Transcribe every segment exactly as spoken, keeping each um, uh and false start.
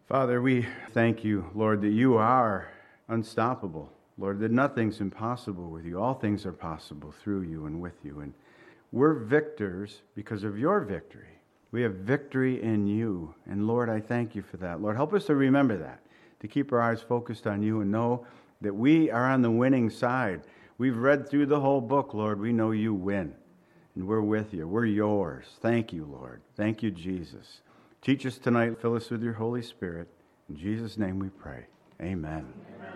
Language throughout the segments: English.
Father, we thank you, Lord, that you are unstoppable. Lord, that nothing's impossible with you. All things are possible through you and with you. And we're victors because of your victory. We have victory in you. And Lord, I thank you for that. Lord, help us to remember that, to keep our eyes focused on you and know that we are on the winning side. We've read through the whole book, Lord. We know you win. And we're with you. We're yours. Thank you, Lord. Thank you, Jesus. Teach us tonight. Fill us with your Holy Spirit. In Jesus' name we pray. Amen. Amen.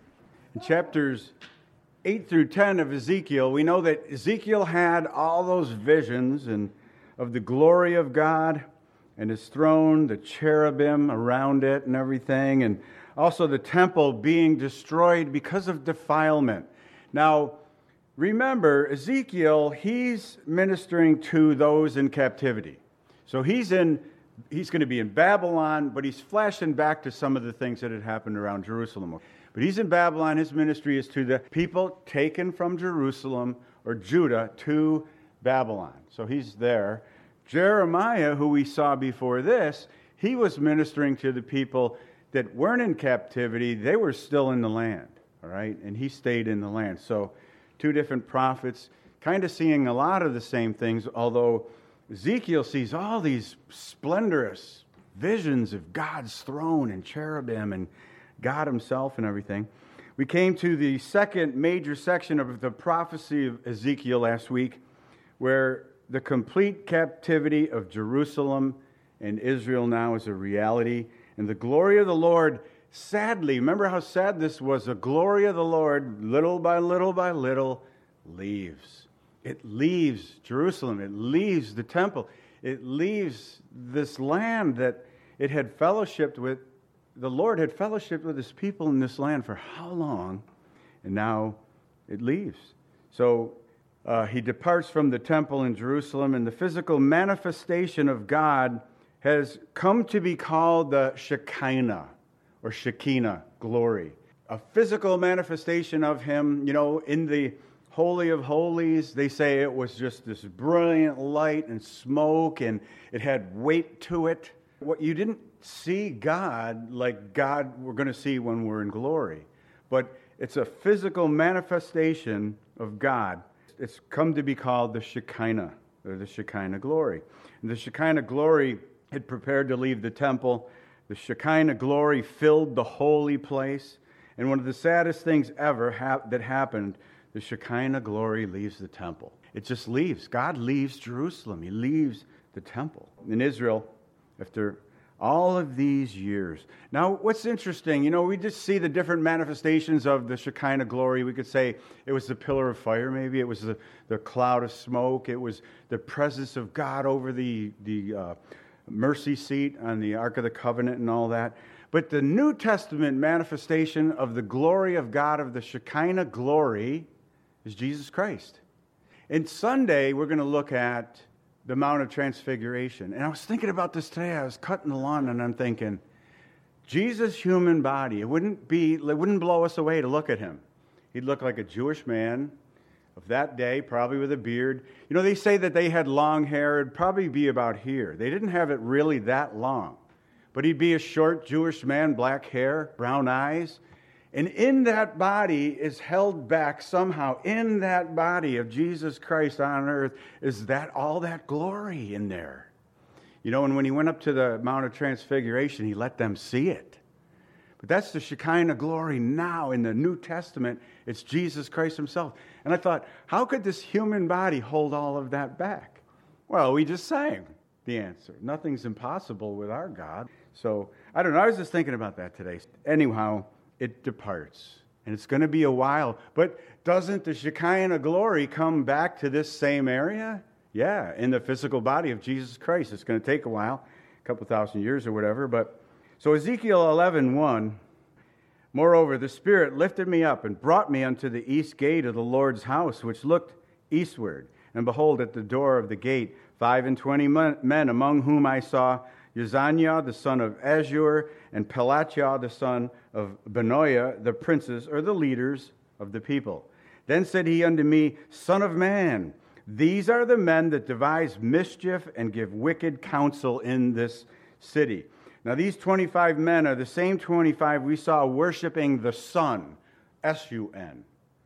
In chapters eight through ten of Ezekiel, we know that Ezekiel had all those visions and of the glory of God and his throne, the cherubim around it and everything, and also the temple being destroyed because of defilement. Now, remember, Ezekiel, he's ministering to those in captivity. So he's in He's going to be in Babylon, but he's flashing back to some of the things that had happened around Jerusalem. But he's in Babylon. His ministry is to the people taken from Jerusalem or Judah to Babylon. So he's there. Jeremiah, who we saw before this, he was ministering to the people that weren't in captivity. They were still in the land, all right? And he stayed in the land. So two different prophets, kind of seeing a lot of the same things, although Ezekiel sees all these splendorous visions of God's throne and cherubim and God himself and everything. We came to the second major section of the prophecy of Ezekiel last week, where the complete captivity of Jerusalem and Israel now is a reality. And the glory of the Lord, sadly, remember how sad this was, the glory of the Lord, little by little by little, leaves. It leaves Jerusalem. It leaves the temple. It leaves this land that it had fellowshiped with. The Lord had fellowshiped with his people in this land for how long? And now it leaves. So uh, he departs from the temple in Jerusalem, and the physical manifestation of God has come to be called the Shekinah or Shekinah glory. A physical manifestation of him, you know, in the Holy of Holies. They say it was just this brilliant light and smoke, and it had weight to it. What you didn't see God like God we're going to see when we're in glory, but it's a physical manifestation of God. It's come to be called the Shekinah, or the Shekinah glory. And the Shekinah glory had prepared to leave the temple. The Shekinah glory filled the holy place, and one of the saddest things ever ha- that happened, the Shekinah glory leaves the temple. It just leaves. God leaves Jerusalem. He leaves the temple. In Israel, after all of these years. Now, what's interesting, you know, we just see the different manifestations of the Shekinah glory. We could say it was the pillar of fire, maybe. It was the, the cloud of smoke. It was the presence of God over the, the uh, mercy seat on the Ark of the Covenant and all that. But the New Testament manifestation of the glory of God, of the Shekinah glory, is Jesus Christ. And Sunday, we're going to look at the Mount of Transfiguration. And I was thinking about this today. I was cutting the lawn, and I'm thinking, Jesus' human body, it wouldn't be, it wouldn't blow us away to look at him. He'd look like a Jewish man of that day, probably with a beard. You know, they say that they had long hair. It'd probably be about here. They didn't have it really that long. But he'd be a short Jewish man, black hair, brown eyes. And in that body is held back somehow, in that body of Jesus Christ on earth, is that all that glory in there. You know, and when he went up to the Mount of Transfiguration, he let them see it. But that's the Shekinah glory now in the New Testament. It's Jesus Christ himself. And I thought, how could this human body hold all of that back? Well, we just sang the answer. Nothing's impossible with our God. So, I don't know. I was just thinking about that today. Anyhow, it departs. And it's going to be a while. But doesn't the Shekinah glory come back to this same area? Yeah, in the physical body of Jesus Christ. It's going to take a while, a couple thousand years or whatever. But so Ezekiel eleven one, moreover, the Spirit lifted me up and brought me unto the east gate of the Lord's house, which looked eastward. And behold, at the door of the gate, five and twenty men, among whom I saw Uzziah the son of Azur, and Pelatiah the son of Benaiah, the princes, or the leaders of the people. Then said he unto me, Son of man, these are the men that devise mischief and give wicked counsel in this city. Now these twenty-five men are the same twenty-five we saw worshiping the sun, S U N.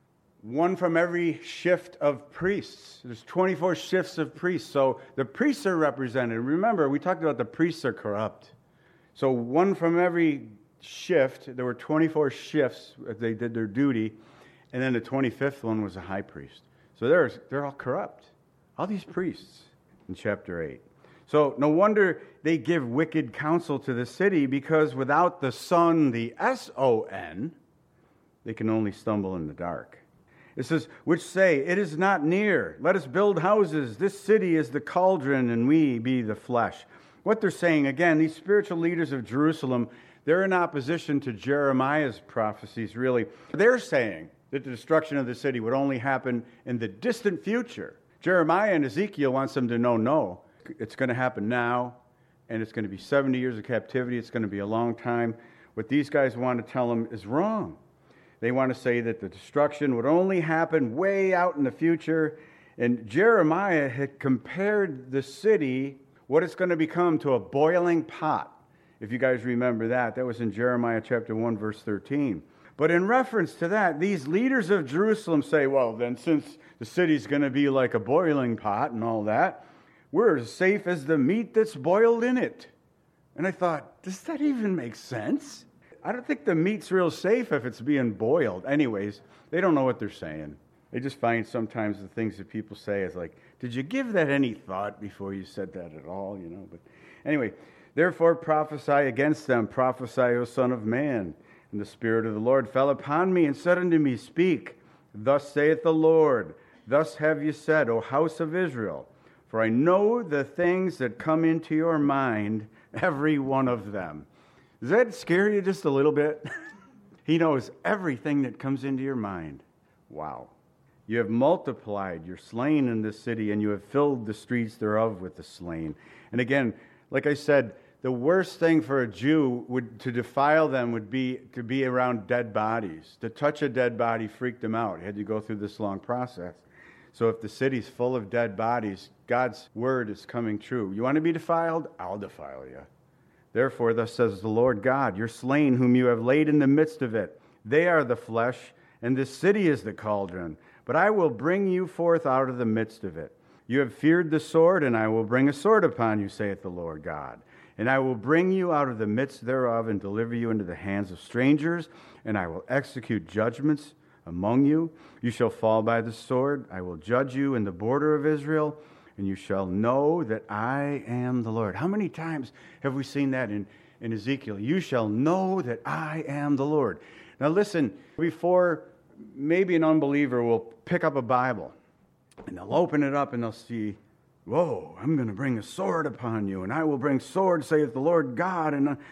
One from every shift of priests. There's twenty-four shifts of priests. So the priests are represented. Remember, we talked about the priests are corrupt. So one from every shift. There were twenty-four shifts. They did their duty. And then the twenty-fifth one was a high priest. So they're, they're all corrupt. All these priests in chapter eight. So no wonder they give wicked counsel to the city, because without the sun, the S O N, they can only stumble in the dark. It says, which say, it is not near. Let us build houses. This city is the cauldron, and we be the flesh. What they're saying, again, these spiritual leaders of Jerusalem, they're in opposition to Jeremiah's prophecies, really. They're saying that the destruction of the city would only happen in the distant future. Jeremiah and Ezekiel wants them to know, no, it's going to happen now, and it's going to be seventy years of captivity. It's going to be a long time. What these guys want to tell them is wrong. They want to say that the destruction would only happen way out in the future. And Jeremiah had compared the city, what it's going to become, to a boiling pot. If you guys remember that, that was in Jeremiah chapter one, verse thirteen. But in reference to that, these leaders of Jerusalem say, well, then since the city's going to be like a boiling pot and all that, we're as safe as the meat that's boiled in it. And I thought, does that even make sense? I don't think the meat's real safe if it's being boiled. Anyways, they don't know what they're saying. They just find sometimes the things that people say is like, did you give that any thought before you said that at all? You know. But anyway, therefore prophesy against them. Prophesy, O Son of Man. And the Spirit of the Lord fell upon me and said unto me, speak. Thus saith the Lord. Thus have you said, O house of Israel. For I know the things that come into your mind, every one of them. Does that scare you just a little bit? He knows everything that comes into your mind. Wow. You have multiplied your slain in this city, and you have filled the streets thereof with the slain. And again, like I said, the worst thing for a Jew would to defile them would be to be around dead bodies. To touch a dead body freaked them out. He had to go through this long process. So if the city's full of dead bodies, God's word is coming true. You want to be defiled? I'll defile you. Therefore, thus says the Lord God, your slain whom you have laid in the midst of it, they are the flesh, and this city is the cauldron. But I will bring you forth out of the midst of it. You have feared the sword, and I will bring a sword upon you, saith the Lord God. And I will bring you out of the midst thereof, and deliver you into the hands of strangers, and I will execute judgments among you. You shall fall by the sword. I will judge you in the border of Israel, and you shall know that I am the Lord. How many times have we seen that in, in Ezekiel? You shall know that I am the Lord. Now listen, before maybe an unbeliever will pick up a Bible, and they'll open it up and they'll see, whoa, I'm going to bring a sword upon you, and I will bring sword, saith the Lord God, and uh,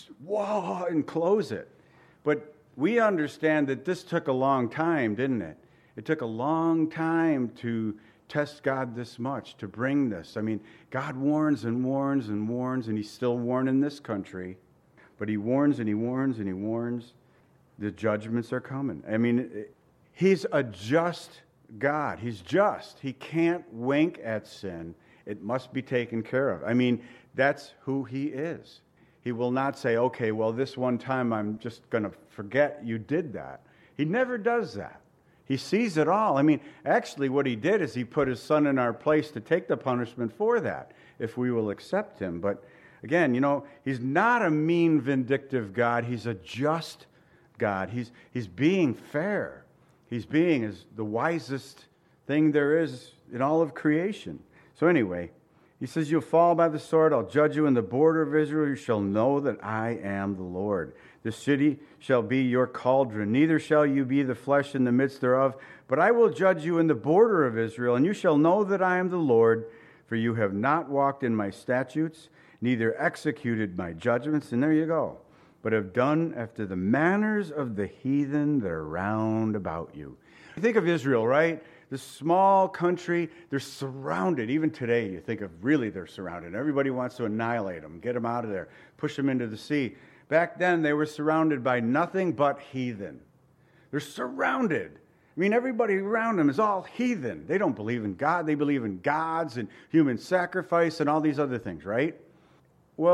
whoa, and close it. But we understand that this took a long time, didn't it? It took a long time to test God this much, to bring this. I mean, God warns and warns and warns, and he's still warning this country. But he warns and he warns and he warns. The judgments are coming. I mean, he's a just God. He's just. He can't wink at sin. It must be taken care of. I mean, that's who he is. He will not say, okay, well, this one time I'm just going to forget you did that. He never does that. He sees it all. I mean, actually what he did is he put his son in our place to take the punishment for that, if we will accept him. But again, you know, he's not a mean, vindictive God. He's a just God. He's, he's being fair. He's being as the wisest thing there is in all of creation. So anyway, he says, you'll fall by the sword. I'll judge you in the border of Israel. You shall know that I am the Lord. The city shall be your cauldron. Neither shall you be the flesh in the midst thereof. But I will judge you in the border of Israel. And you shall know that I am the Lord. For you have not walked in my statutes, neither executed my judgments. And there you go. But have done after the manners of the heathen that are round about you. You think of Israel, right? This small country, they're surrounded. Even today, you think of really they're surrounded. Everybody wants to annihilate them, get them out of there, push them into the sea. Back then, they were surrounded by nothing but heathen. They're surrounded. I mean, everybody around them is all heathen. They don't believe in God. They believe in gods and human sacrifice and all these other things, right? Well,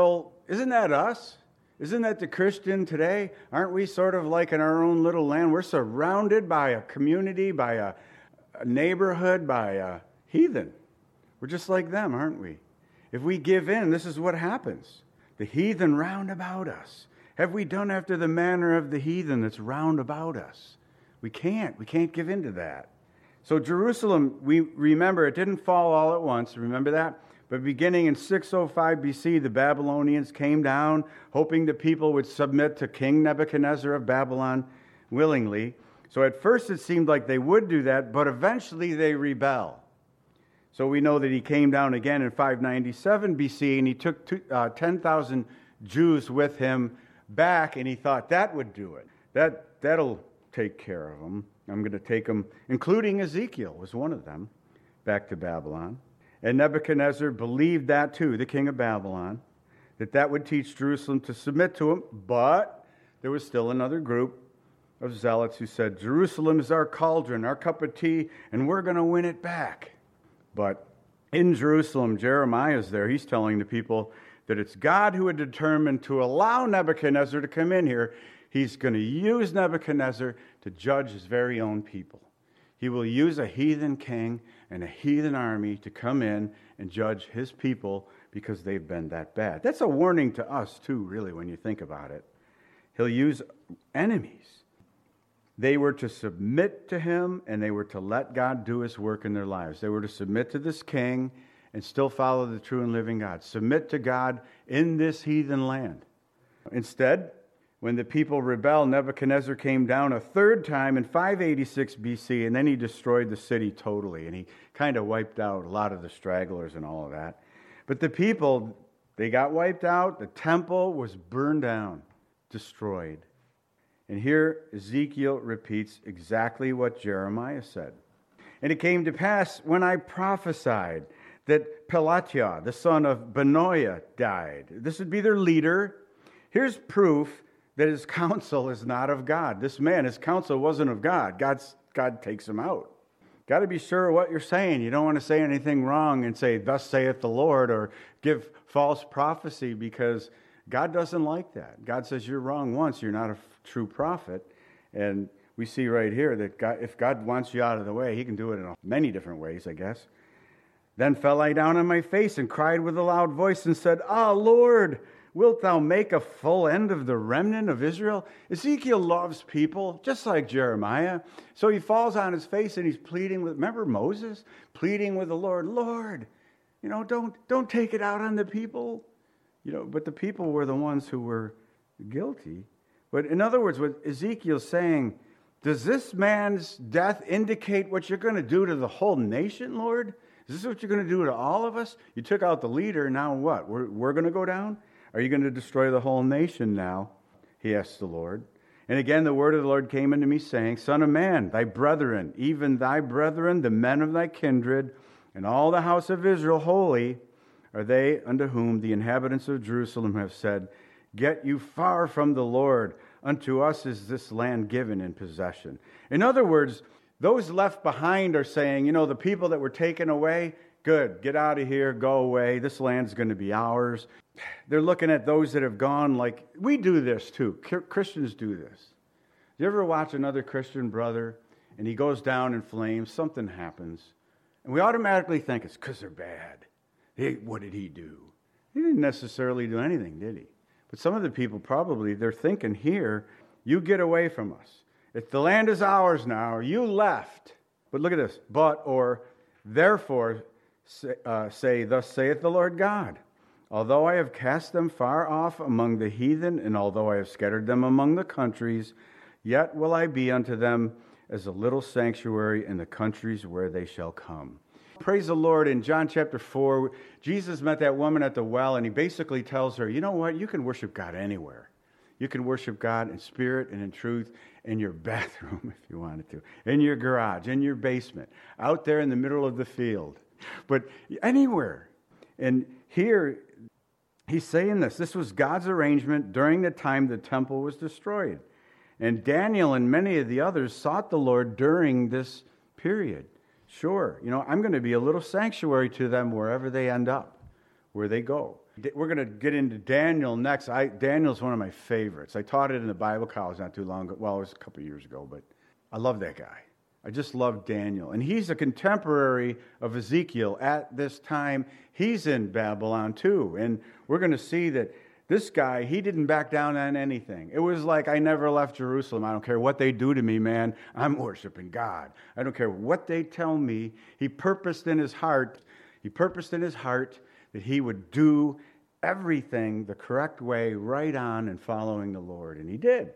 isn't that us? Isn't that the Christian today? Aren't we sort of like in our own little land? We're surrounded by a community, by a, a neighborhood, by a heathen. We're just like them, aren't we? If we give in, this is what happens. The heathen round about us. Have we done after the manner of the heathen that's round about us? We can't. We can't give in to that. So Jerusalem, we remember, it didn't fall all at once. Remember that? But beginning in six oh five B C, the Babylonians came down, hoping the people would submit to King Nebuchadnezzar of Babylon willingly. So at first it seemed like they would do that, but eventually they rebel. So we know that he came down again in five ninety-seven B C, and he took two, uh, ten thousand Jews with him back, and he thought that would do it. That, that'll take care of them. I'm going to take them, including Ezekiel was one of them, back to Babylon. And Nebuchadnezzar believed that too, the king of Babylon, that that would teach Jerusalem to submit to him. But there was still another group of zealots who said, Jerusalem is our cauldron, our cup of tea, and we're going to win it back. But in Jerusalem, Jeremiah's there. He's telling the people that it's God who had determined to allow Nebuchadnezzar to come in here. He's going to use Nebuchadnezzar to judge his very own people. He will use a heathen king and a heathen army to come in and judge his people because they've been that bad. That's a warning to us too, really, when you think about it. He'll use enemies. They were to submit to him, and they were to let God do his work in their lives. They were to submit to this king and still follow the true and living God. Submit to God in this heathen land. Instead, when the people rebelled, Nebuchadnezzar came down a third time in five eighty-six B C, and then he destroyed the city totally, and he kind of wiped out a lot of the stragglers and all of that. But the people, they got wiped out. The temple was burned down, destroyed. And here Ezekiel repeats exactly what Jeremiah said. And it came to pass when I prophesied that Pelatiah, the son of Benaiah, died. This would be their leader. Here's proof that his counsel is not of God. This man, his counsel wasn't of God. God's, God takes him out. Got to be sure of what you're saying. You don't want to say anything wrong and say, thus saith the Lord, or give false prophecy, because God doesn't like that. God says you're wrong once, you're not a true prophet. And we see right here that God, if God wants you out of the way, he can do it in many different ways, I guess. Then fell I down on my face and cried with a loud voice and said, Ah, Lord, wilt thou make a full end of the remnant of Israel? Ezekiel loves people, just like Jeremiah. So he falls on his face and he's pleading with, remember Moses? Pleading with the Lord, Lord, you know, don't, don't take it out on the people. You know, but the people were the ones who were guilty. But in other words, what Ezekiel's saying, does this man's death indicate what you're going to do to the whole nation, Lord? Is this what you're going to do to all of us? You took out the leader, now what? We're, we're going to go down? Are you going to destroy the whole nation now? He asked the Lord. And again the word of the Lord came unto me, saying, Son of man, thy brethren, even thy brethren, the men of thy kindred, and all the house of Israel holy, are they unto whom the inhabitants of Jerusalem have said, Get you far from the Lord, unto us is this land given in possession. In other words, those left behind are saying, you know, the people that were taken away, good, get out of here, go away, this land's going to be ours. They're looking at those that have gone like, we do this too. Christians do this. Do you ever watch another Christian brother and he goes down in flames, something happens, and we automatically think it's because they're bad. Hey, what did he do? He didn't necessarily do anything, did he? But some of the people probably, they're thinking here, you get away from us. If the land is ours now, you left. But look at this. But, or, therefore, say, uh, say, thus saith the Lord God. Although I have cast them far off among the heathen, and although I have scattered them among the countries, yet will I be unto them as a little sanctuary in the countries where they shall come. Praise the Lord. In John chapter four, Jesus met that woman at the well, and he basically tells her, you know what? You can worship God anywhere. You can worship God in spirit and in truth in your bathroom if you wanted to, in your garage, in your basement, out there in the middle of the field, but anywhere. And here, he's saying this. This was God's arrangement during the time the temple was destroyed. And Daniel and many of the others sought the Lord during this period. Sure, you know, I'm going to be a little sanctuary to them wherever they end up, where they go. We're going to get into Daniel next. I, Daniel's one of my favorites. I taught it in the Bible college not too long ago. Well, it was a couple of years ago, but I love that guy. I just love Daniel. And he's a contemporary of Ezekiel at this time. He's in Babylon too. And we're going to see that this guy, he didn't back down on anything. It was like, I never left Jerusalem. I don't care what they do to me, man. I'm worshiping God. I don't care what they tell me. He purposed in his heart, he purposed in his heart that he would do everything the correct way, right on and following the Lord. And he did.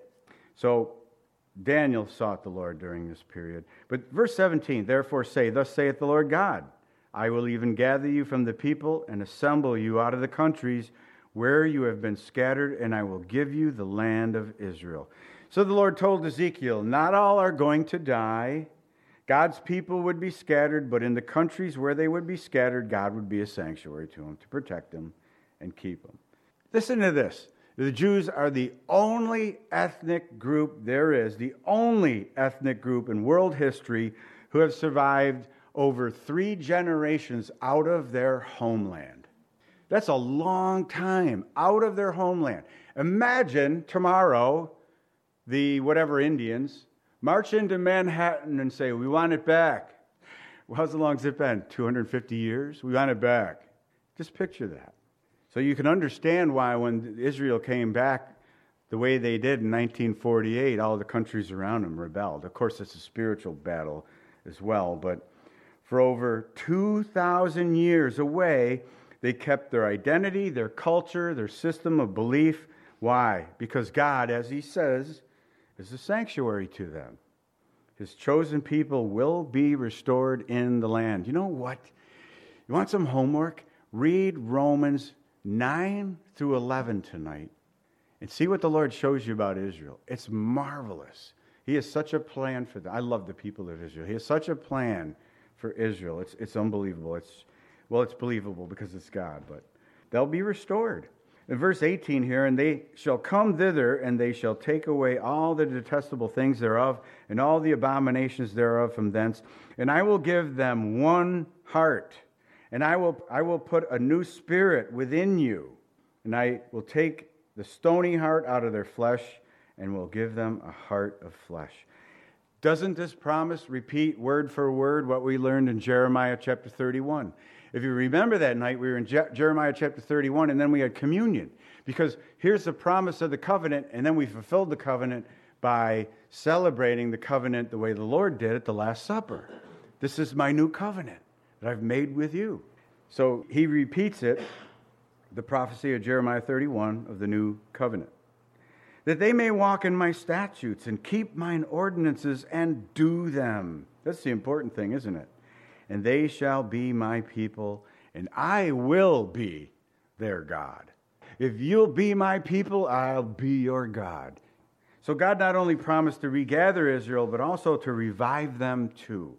So Daniel sought the Lord during this period. But verse seventeen, therefore say, thus saith the Lord God, I will even gather you from the people and assemble you out of the countries where you have been scattered, and I will give you the land of Israel. So the Lord told Ezekiel, not all are going to die. God's people would be scattered, but in the countries where they would be scattered, God would be a sanctuary to them, to protect them and keep them. Listen to this. The Jews are the only ethnic group there is, the only ethnic group in world history who have survived over three generations out of their homeland. That's a long time out of their homeland. Imagine tomorrow the whatever Indians march into Manhattan and say, we want it back. Well, how long has it been? two hundred fifty years? We want it back. Just picture that. So you can understand why when Israel came back the way they did in nineteen forty-eight, all the countries around them rebelled. Of course, it's a spiritual battle as well, but for over two thousand years away, they kept their identity, their culture, their system of belief. Why? Because God, as he says, is a sanctuary to them. His chosen people will be restored in the land. You know what? You want some homework? Read Romans nine through eleven tonight and see what the Lord shows you about Israel. It's marvelous. He has such a plan for them. I love the people of Israel. He has such a plan for Israel. It's it's unbelievable. It's well, it's believable because it's God, but they'll be restored. In verse eighteen here, and they shall come thither, and they shall take away all the detestable things thereof, and all the abominations thereof from thence, and I will give them one heart, and I will I will put a new spirit within you, and I will take the stony heart out of their flesh, and will give them a heart of flesh. Doesn't this promise repeat word for word what we learned in Jeremiah chapter thirty-one? If you remember that night, we were in Je- Jeremiah chapter thirty-one, and then we had communion. Because here's the promise of the covenant, and then we fulfilled the covenant by celebrating the covenant the way the Lord did at the Last Supper. This is my new covenant that I've made with you. So he repeats it, the prophecy of Jeremiah thirty-one of the new covenant. That they may walk in my statutes and keep mine ordinances and do them. That's the important thing, isn't it? And they shall be my people, and I will be their God. If you'll be my people, I'll be your God. So God not only promised to regather Israel, but also to revive them too.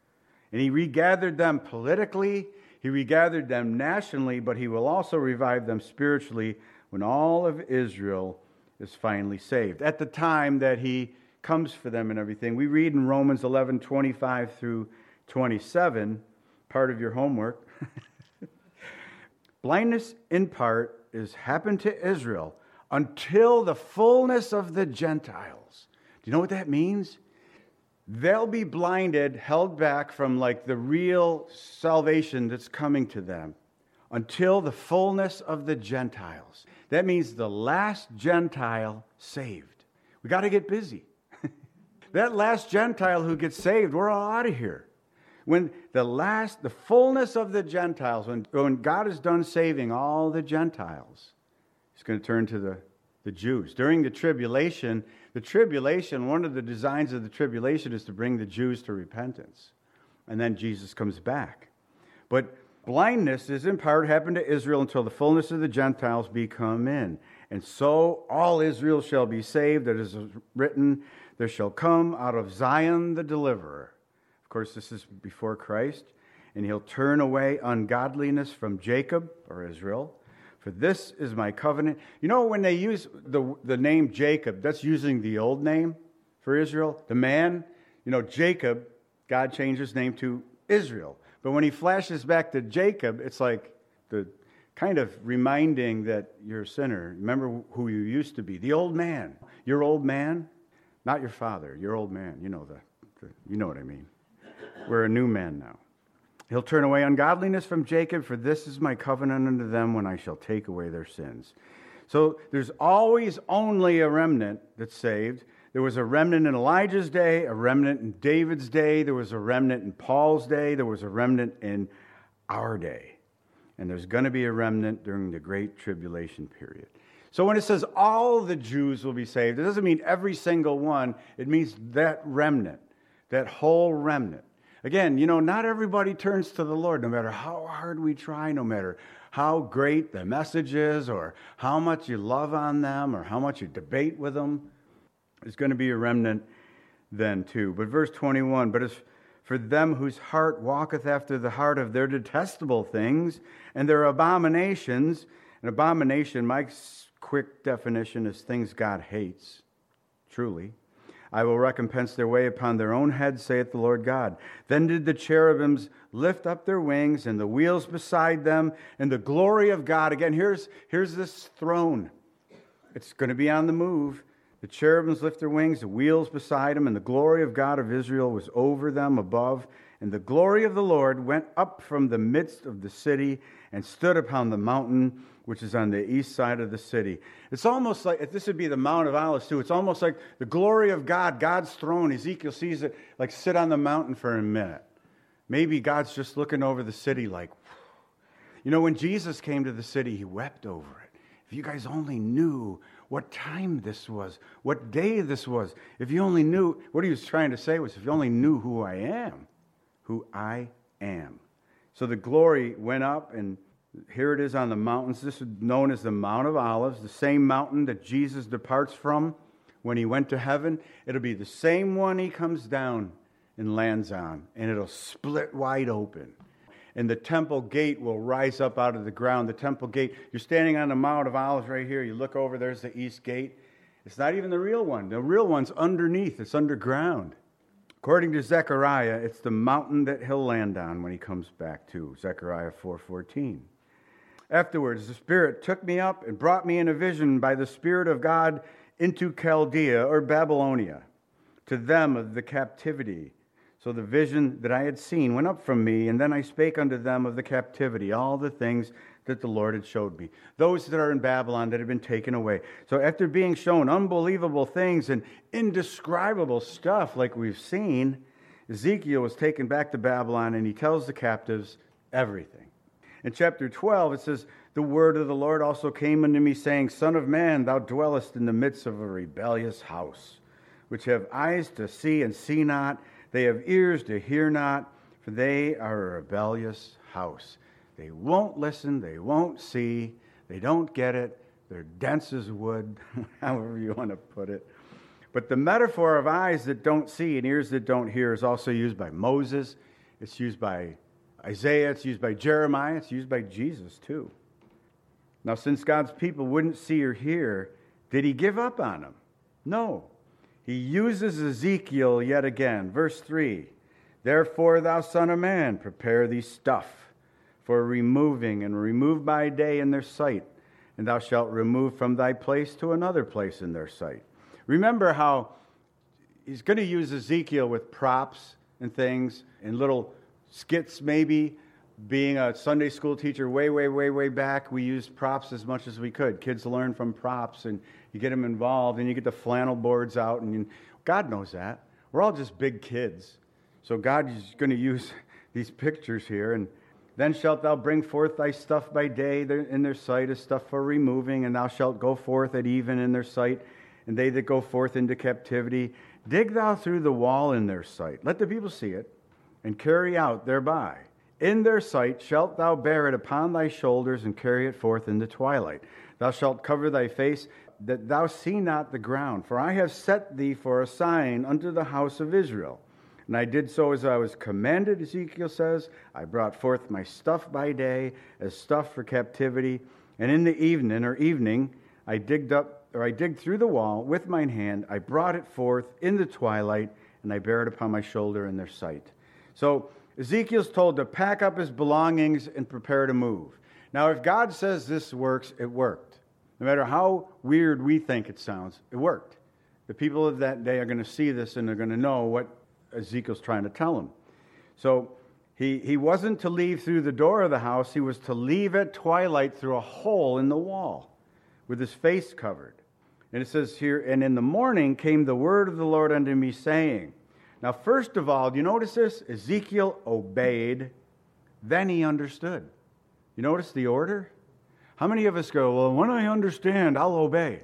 And he regathered them politically, he regathered them nationally, but he will also revive them spiritually when all of Israel is finally saved. At the time that he comes for them and everything, we read in Romans eleven, twenty-five through twenty-seven, part of your homework. Blindness in part is happened to Israel until the fullness of the Gentiles. Do you know what that means? They'll be blinded, held back from like the real salvation that's coming to them until the fullness of the Gentiles. That means the last Gentile saved. We got to get busy. That last Gentile who gets saved, we're all out of here. When the last, the fullness of the Gentiles, when, when God is done saving all the Gentiles, he's going to turn to the, the Jews. During the tribulation, the tribulation, one of the designs of the tribulation is to bring the Jews to repentance. And then Jesus comes back. But blindness is in part happened to Israel until the fullness of the Gentiles be come in. And so all Israel shall be saved. That is written, there shall come out of Zion the deliverer. Of course, this is before Christ. And he'll turn away ungodliness from Jacob, or Israel. For this is my covenant. You know, when they use the, the name Jacob, that's using the old name for Israel. The man, you know, Jacob, God changed his name to Israel. But when he flashes back to Jacob, it's like the kind of reminding that you're a sinner. Remember who you used to be. The old man. Your old man, not your father, your old man. You know the, the you know what I mean. We're a new man now. He'll turn away ungodliness from Jacob, for this is my covenant unto them when I shall take away their sins. So there's always only a remnant that's saved. There was a remnant in Elijah's day, a remnant in David's day, there was a remnant in Paul's day, there was a remnant in our day. And there's going to be a remnant during the Great Tribulation period. So when it says all the Jews will be saved, it doesn't mean every single one. It means that remnant, that whole remnant. Again, you know, not everybody turns to the Lord, no matter how hard we try, no matter how great the message is, or how much you love on them, or how much you debate with them. There's going to be a remnant then too. But verse twenty-one, but as for them whose heart walketh after the heart of their detestable things and their abominations, an abomination, my quick definition is things God hates, truly. I will recompense their way upon their own heads, saith the Lord God. Then did the cherubims lift up their wings, and the wheels beside them, and the glory of God. Again, here's, here's this throne. It's going to be on the move. The cherubims lift their wings, the wheels beside them, and the glory of God of Israel was over them above. And the glory of the Lord went up from the midst of the city and stood upon the mountain which is on the east side of the city. It's almost like, if this would be the Mount of Olives too, it's almost like the glory of God, God's throne. Ezekiel sees it like sit on the mountain for a minute. Maybe God's just looking over the city like, you know, when Jesus came to the city, he wept over it. If you guys only knew what time this was, what day this was, if you only knew, what he was trying to say was, if you only knew who I am, who I am. So the glory went up, and here it is on the mountains. This is known as the Mount of Olives, the same mountain that Jesus departs from when he went to heaven. It'll be the same one he comes down and lands on, and it'll split wide open. And the temple gate will rise up out of the ground. The temple gate, you're standing on the Mount of Olives right here. You look over, there's the east gate. It's not even the real one. The real one's underneath. It's underground. According to Zechariah, it's the mountain that he'll land on when he comes back to Zechariah four fourteen. Afterwards, the Spirit took me up and brought me in a vision by the Spirit of God into Chaldea, or Babylonia, to them of the captivity. So the vision that I had seen went up from me, and then I spake unto them of the captivity, all the things that the Lord had showed me. Those that are in Babylon that have been taken away. So after being shown unbelievable things and indescribable stuff like we've seen, Ezekiel was taken back to Babylon, and he tells the captives everything. In chapter twelve, it says, the word of the Lord also came unto me, saying, Son of man, thou dwellest in the midst of a rebellious house, which have eyes to see and see not, they have ears to hear not, for they are a rebellious house. They won't listen, they won't see, they don't get it, they're dense as wood, however you want to put it. But the metaphor of eyes that don't see and ears that don't hear is also used by Moses, it's used by Isaiah, it's used by Jeremiah, it's used by Jesus too. Now, since God's people wouldn't see or hear, did he give up on them? No. He uses Ezekiel yet again. Verse three, Therefore, thou son of man, prepare thee stuff for removing, and remove by day in their sight, and thou shalt remove from thy place to another place in their sight. Remember how he's going to use Ezekiel with props and things, and little skits maybe. Being a Sunday school teacher way, way, way, way back, we used props as much as we could. Kids learn from props, and you get them involved, and you get the flannel boards out, and you, God knows that. We're all just big kids. So God is going to use these pictures here, and then shalt thou bring forth thy stuff by day in their sight as stuff for removing, and thou shalt go forth at even in their sight, and they that go forth into captivity. Dig thou through the wall in their sight. Let the people see it, and carry out thereby. In their sight shalt thou bear it upon thy shoulders, and carry it forth in the twilight. Thou shalt cover thy face, that thou see not the ground. For I have set thee for a sign unto the house of Israel. And I did so as I was commanded, Ezekiel says. I brought forth my stuff by day, as stuff for captivity. And in the evening, or evening, I digged up, or I digged through the wall with mine hand. I brought it forth in the twilight, and I bare it upon my shoulder in their sight. So Ezekiel's told to pack up his belongings and prepare to move. Now, if God says this works, it worked. No matter how weird we think it sounds, it worked. The people of that day are going to see this and they're going to know what Ezekiel's trying to tell them. So he, he wasn't to leave through the door of the house. He was to leave at twilight through a hole in the wall with his face covered. And it says here, and in the morning came the word of the Lord unto me, saying. Now, first of all, do you notice this? Ezekiel obeyed, then he understood. You notice the order? How many of us go, well, when I understand, I'll obey.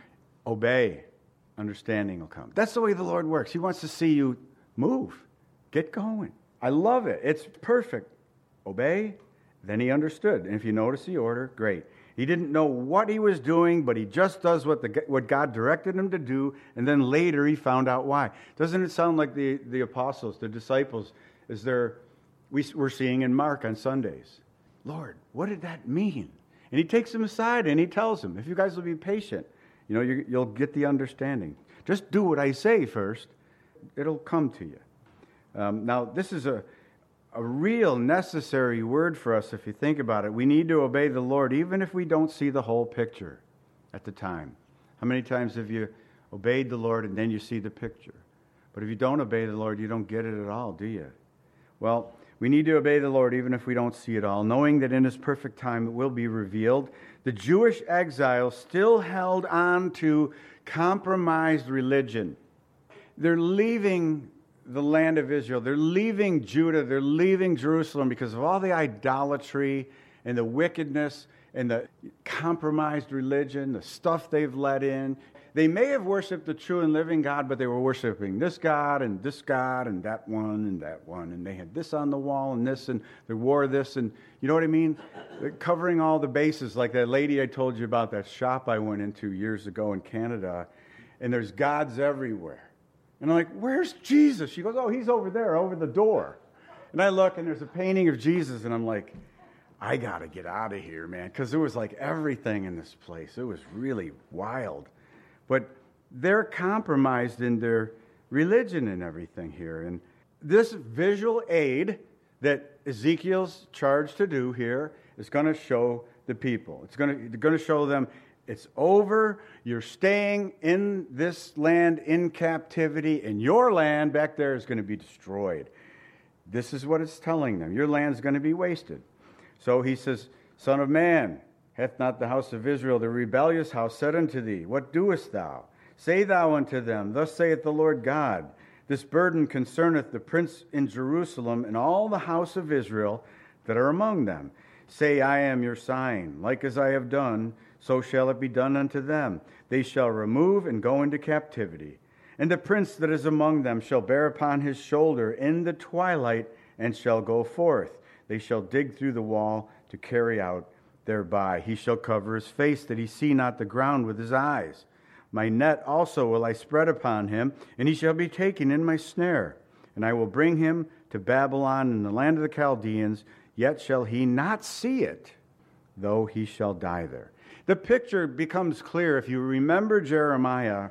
Obey. Understanding will come. That's the way the Lord works. He wants to see you move. Get going. I love it. It's perfect. Obey, then he understood. And if you notice the order, great. He didn't know what he was doing, but he just does what the what God directed him to do, and then later he found out why. Doesn't it sound like the, the apostles, the disciples, as they're, we, we're seeing in Mark on Sundays? Lord, what did that mean? And he takes them aside and he tells them, if you guys will be patient, you know, you, you'll get the understanding. Just do what I say first. It'll come to you. Um, now, this is a A real necessary word for us if you think about it. We need to obey the Lord even if we don't see the whole picture at the time. How many times have you obeyed the Lord and then you see the picture? But if you don't obey the Lord, you don't get it at all, do you? Well, we need to obey the Lord even if we don't see it all, knowing that in His perfect time it will be revealed. The Jewish exiles still held on to compromised religion. They're leaving the land of Israel. They're leaving Judah. They're leaving Jerusalem because of all the idolatry and the wickedness and the compromised religion, the stuff they've let in. They may have worshiped the true and living God, but they were worshiping this God and this God and that one and that one. And they had this on the wall and this, and they wore this. And you know what I mean? They're covering all the bases, like that lady I told you about, that shop I went into years ago in Canada. And there's gods everywhere. And I'm like, where's Jesus? She goes, oh, he's over there, over the door. And I look, and there's a painting of Jesus, and I'm like, I got to get out of here, man, because there was like everything in this place. It was really wild. But they're compromised in their religion and everything here. And this visual aid that Ezekiel's charged to do here is going to show the people. It's going to, going to show them, it's over. You're staying in this land in captivity, and your land back there is going to be destroyed. This is what it's telling them. Your land's going to be wasted. So he says, Son of man, hath not the house of Israel, the rebellious house, said unto thee, what doest thou? Say thou unto them, Thus saith the Lord God, This burden concerneth the prince in Jerusalem and all the house of Israel that are among them. Say, I am your sign. Like as I have done, so shall it be done unto them. They shall remove and go into captivity. And the prince that is among them shall bear upon his shoulder in the twilight, and shall go forth. They shall dig through the wall to carry out thereby. He shall cover his face, that he see not the ground with his eyes. My net also will I spread upon him, and he shall be taken in my snare. And I will bring him to Babylon in the land of the Chaldeans, yet shall he not see it, though he shall die there. The picture becomes clear if you remember Jeremiah.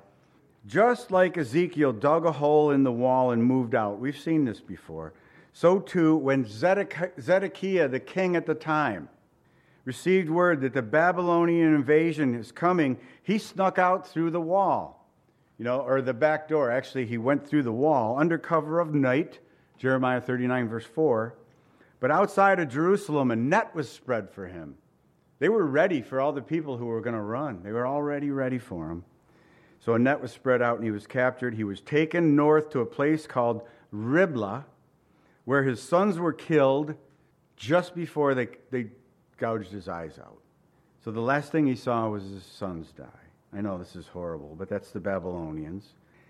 Just like Ezekiel dug a hole in the wall and moved out, we've seen this before, so too when Zedekiah, the king at the time, received word that the Babylonian invasion is coming, he snuck out through the wall, you know, or the back door. Actually, he went through the wall under cover of night, Jeremiah thirty-nine, verse four. But outside of Jerusalem, a net was spread for him. They were ready for all the people who were going to run. They were already ready for him. So a net was spread out, and he was captured. He was taken north to a place called Riblah, where his sons were killed just before they, they gouged his eyes out. So the last thing he saw was his sons die. I know this is horrible, but that's the Babylonians.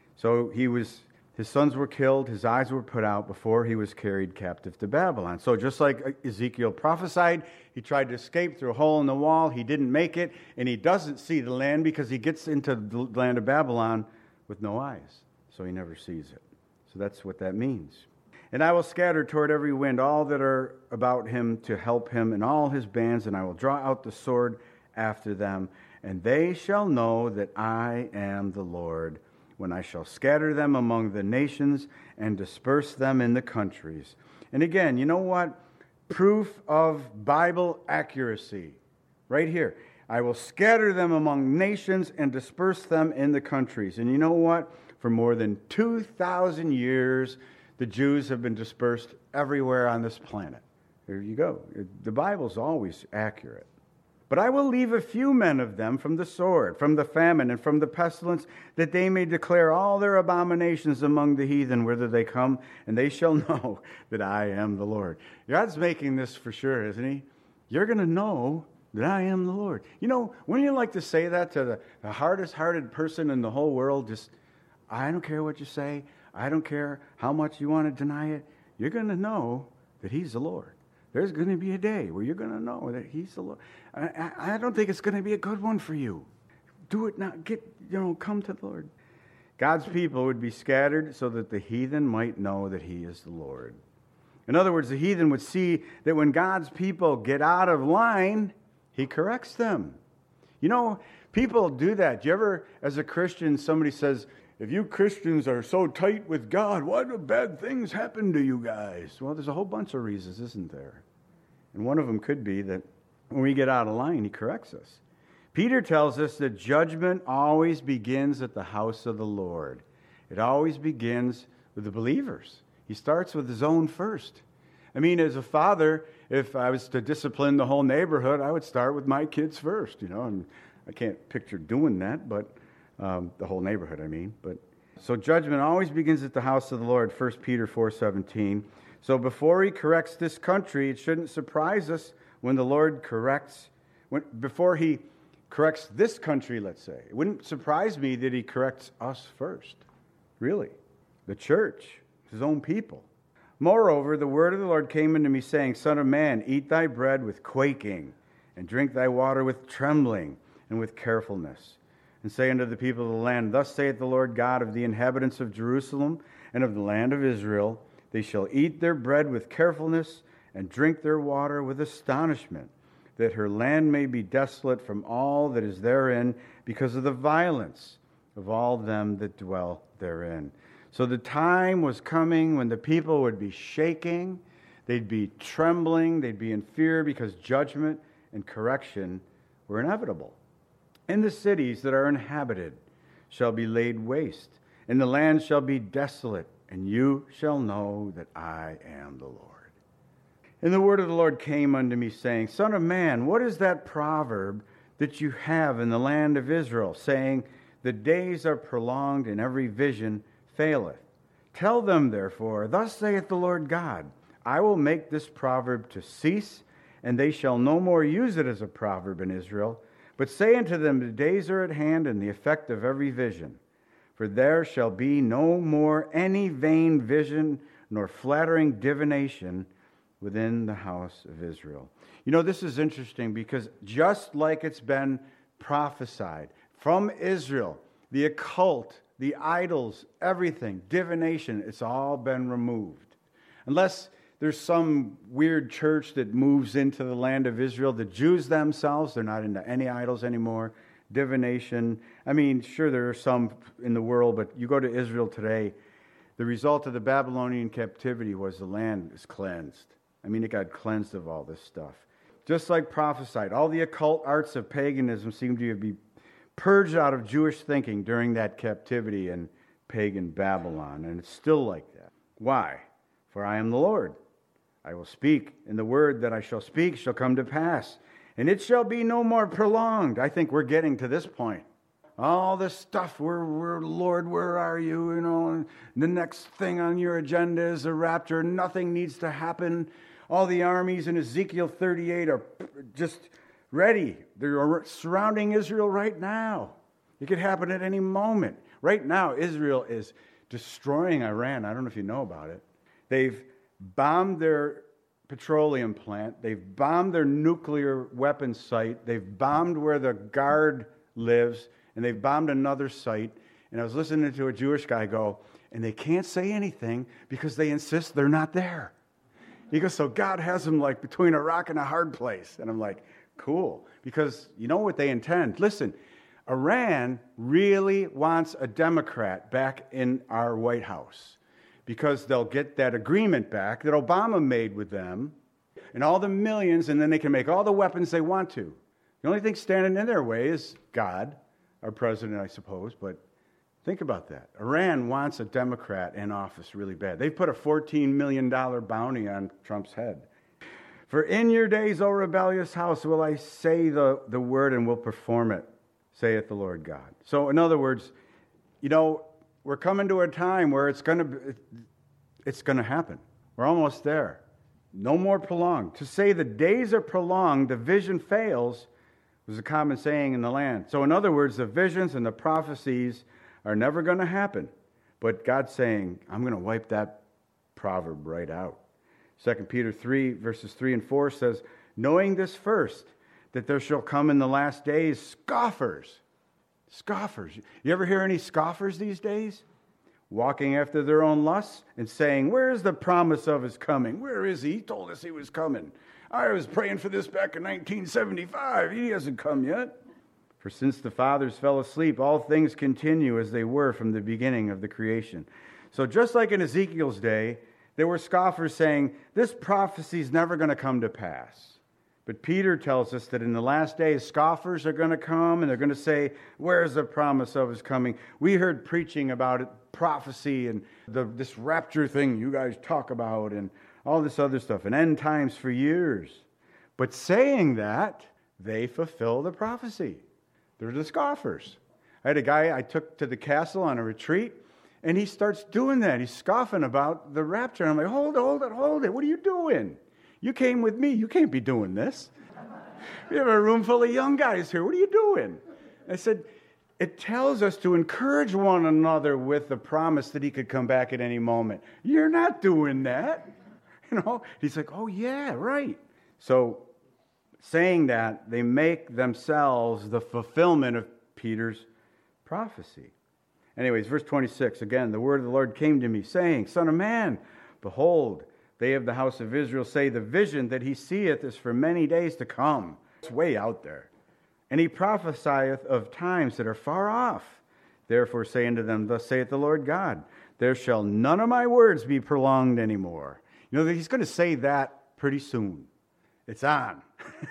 So he was... His sons were killed, his eyes were put out before he was carried captive to Babylon. So just like Ezekiel prophesied, he tried to escape through a hole in the wall. He didn't make it, and he doesn't see the land because he gets into the land of Babylon with no eyes. So he never sees it. So that's what that means. And I will scatter toward every wind all that are about him to help him and all his bands, and I will draw out the sword after them, and they shall know that I am the Lord, when I shall scatter them among the nations and disperse them in the countries. And again, you know what? proof of Bible accuracy. Right here. I will scatter them among nations and disperse them in the countries. And you know what? For more than two thousand years, the Jews have been dispersed everywhere on this planet. There you go. The Bible's always accurate. But I will leave a few men of them from the sword, from the famine, and from the pestilence, that they may declare all their abominations among the heathen, whither they come, and they shall know that I am the Lord. God's making this for sure, isn't he? You're going to know that I am the Lord. You know, wouldn't you like to say that to the, the hardest-hearted person in the whole world? Just, I don't care what you say. I don't care how much you want to deny it. You're going to know that he's the Lord. There's going to be a day where you're going to know that he's the Lord. I, I, I don't think it's going to be a good one for you. Do it now. Get, you know, come to the Lord. God's people would be scattered so that the heathen might know that he is the Lord. In other words, the heathen would see that when God's people get out of line, he corrects them. You know, people do that. Do you ever, as a Christian, somebody says, if you Christians are so tight with God, why do bad things happen to you guys? Well, there's a whole bunch of reasons, isn't there? And one of them could be that when we get out of line, he corrects us. Peter tells us that judgment always begins at the house of the Lord. It always begins with the believers. He starts with his own first. I mean, as a father, if I was to discipline the whole neighborhood, I would start with my kids first, you know. And I can't picture doing that, but um, the whole neighborhood, I mean. But so judgment always begins at the house of the Lord, First Peter four seventeen. So before he corrects this country, it shouldn't surprise us when the Lord corrects, when, before he corrects this country, let's say. It wouldn't surprise me that he corrects us first, really, the church, his own people. Moreover, the word of the Lord came unto me, saying, Son of man, eat thy bread with quaking, and drink thy water with trembling and with carefulness. And say unto the people of the land, Thus saith the Lord God of the inhabitants of Jerusalem and of the land of Israel, They shall eat their bread with carefulness, and drink their water with astonishment, that her land may be desolate from all that is therein, because of the violence of all them that dwell therein. So the time was coming when the people would be shaking, they'd be trembling, they'd be in fear, because judgment and correction were inevitable. And the cities that are inhabited shall be laid waste, and the land shall be desolate, and you shall know that I am the Lord. And the word of the Lord came unto me, saying, Son of man, what is that proverb that you have in the land of Israel, saying, The days are prolonged, and every vision faileth? Tell them, therefore, Thus saith the Lord God, I will make this proverb to cease, and they shall no more use it as a proverb in Israel. But say unto them, The days are at hand, and the effect of every vision. For there shall be no more any vain vision, nor flattering divination within the house of Israel. You know, this is interesting, because just like it's been prophesied from Israel, the occult, the idols, everything, divination, it's all been removed. Unless there's some weird church that moves into the land of Israel, the Jews themselves, they're not into any idols anymore. Divination, I mean, sure, there are some in the world, but you go to Israel today, the result of the Babylonian captivity was the land is cleansed. I mean, it got cleansed of all this stuff. Just like prophesied, all the occult arts of paganism seem to be purged out of Jewish thinking during that captivity in pagan Babylon, and it's still like that. Why? For I am the Lord. I will speak, and the word that I shall speak shall come to pass, and it shall be no more prolonged. I think we're getting to this point. All this stuff, we're, we're, Lord, where are you? You know, the next thing on your agenda is a rapture. Nothing needs to happen. All the armies in Ezekiel thirty-eight are just ready. They're surrounding Israel right now. It could happen at any moment. Right now, Israel is destroying Iran. I don't know if you know about it. They've bombed their petroleum plant. They've bombed their nuclear weapons site. They've bombed where the guard lives, and they've bombed another site. And I was listening to a Jewish guy go, and they can't say anything because they insist they're not there. He goes, so God has them like between a rock and a hard place. And I'm like, cool, because you know what they intend. Listen, Iran really wants a Democrat back in our White House, because they'll get that agreement back that Obama made with them and all the millions, and then they can make all the weapons they want to. The only thing standing in their way is God, our president, I suppose, but think about that. Iran wants a Democrat in office really bad. They've put a fourteen million dollars bounty on Trump's head. For in your days, O rebellious house, will I say the, the word and will perform it, saith the Lord God. So in other words, you know, we're coming to a time where it's going to it's going to happen. We're almost there. No more prolonged. To say the days are prolonged, the vision fails, was a common saying in the land. So in other words, the visions and the prophecies are never going to happen. But God's saying, I'm going to wipe that proverb right out. Second Peter three, verses three and four says, knowing this first, that there shall come in the last days scoffers. Scoffers. You ever hear any scoffers these days? Walking after their own lusts and saying, where is the promise of his coming? Where is he? He told us he was coming. I was praying for this back in nineteen seventy-five. He hasn't come yet. For since the fathers fell asleep, all things continue as they were from the beginning of the creation. So just like in Ezekiel's day, there were scoffers saying, this prophecy is never going to come to pass. But Peter tells us that in the last days, scoffers are going to come and they're going to say, where's the promise of his coming? We heard preaching about it, prophecy and the, this rapture thing you guys talk about and all this other stuff, and end times for years. But saying that, they fulfill the prophecy. They're the scoffers. I had a guy I took to the castle on a retreat, and he starts doing that. He's scoffing about the rapture. And I'm like, hold it, hold it, hold it. What are you doing? You came with me. You can't be doing this. We have a room full of young guys here. What are you doing? I said, it tells us to encourage one another with the promise that he could come back at any moment. You're not doing that. You know, he's like, oh, yeah, right. So saying that, they make themselves the fulfillment of Peter's prophecy. Anyways, verse twenty-six, again, the word of the Lord came to me, saying, Son of man, behold, they of the house of Israel say, the vision that he seeth is for many days to come. It's way out there. And he prophesieth of times that are far off. Therefore say unto them, thus saith the Lord God, there shall none of my words be prolonged anymore. You know, he's going to say that pretty soon. It's on.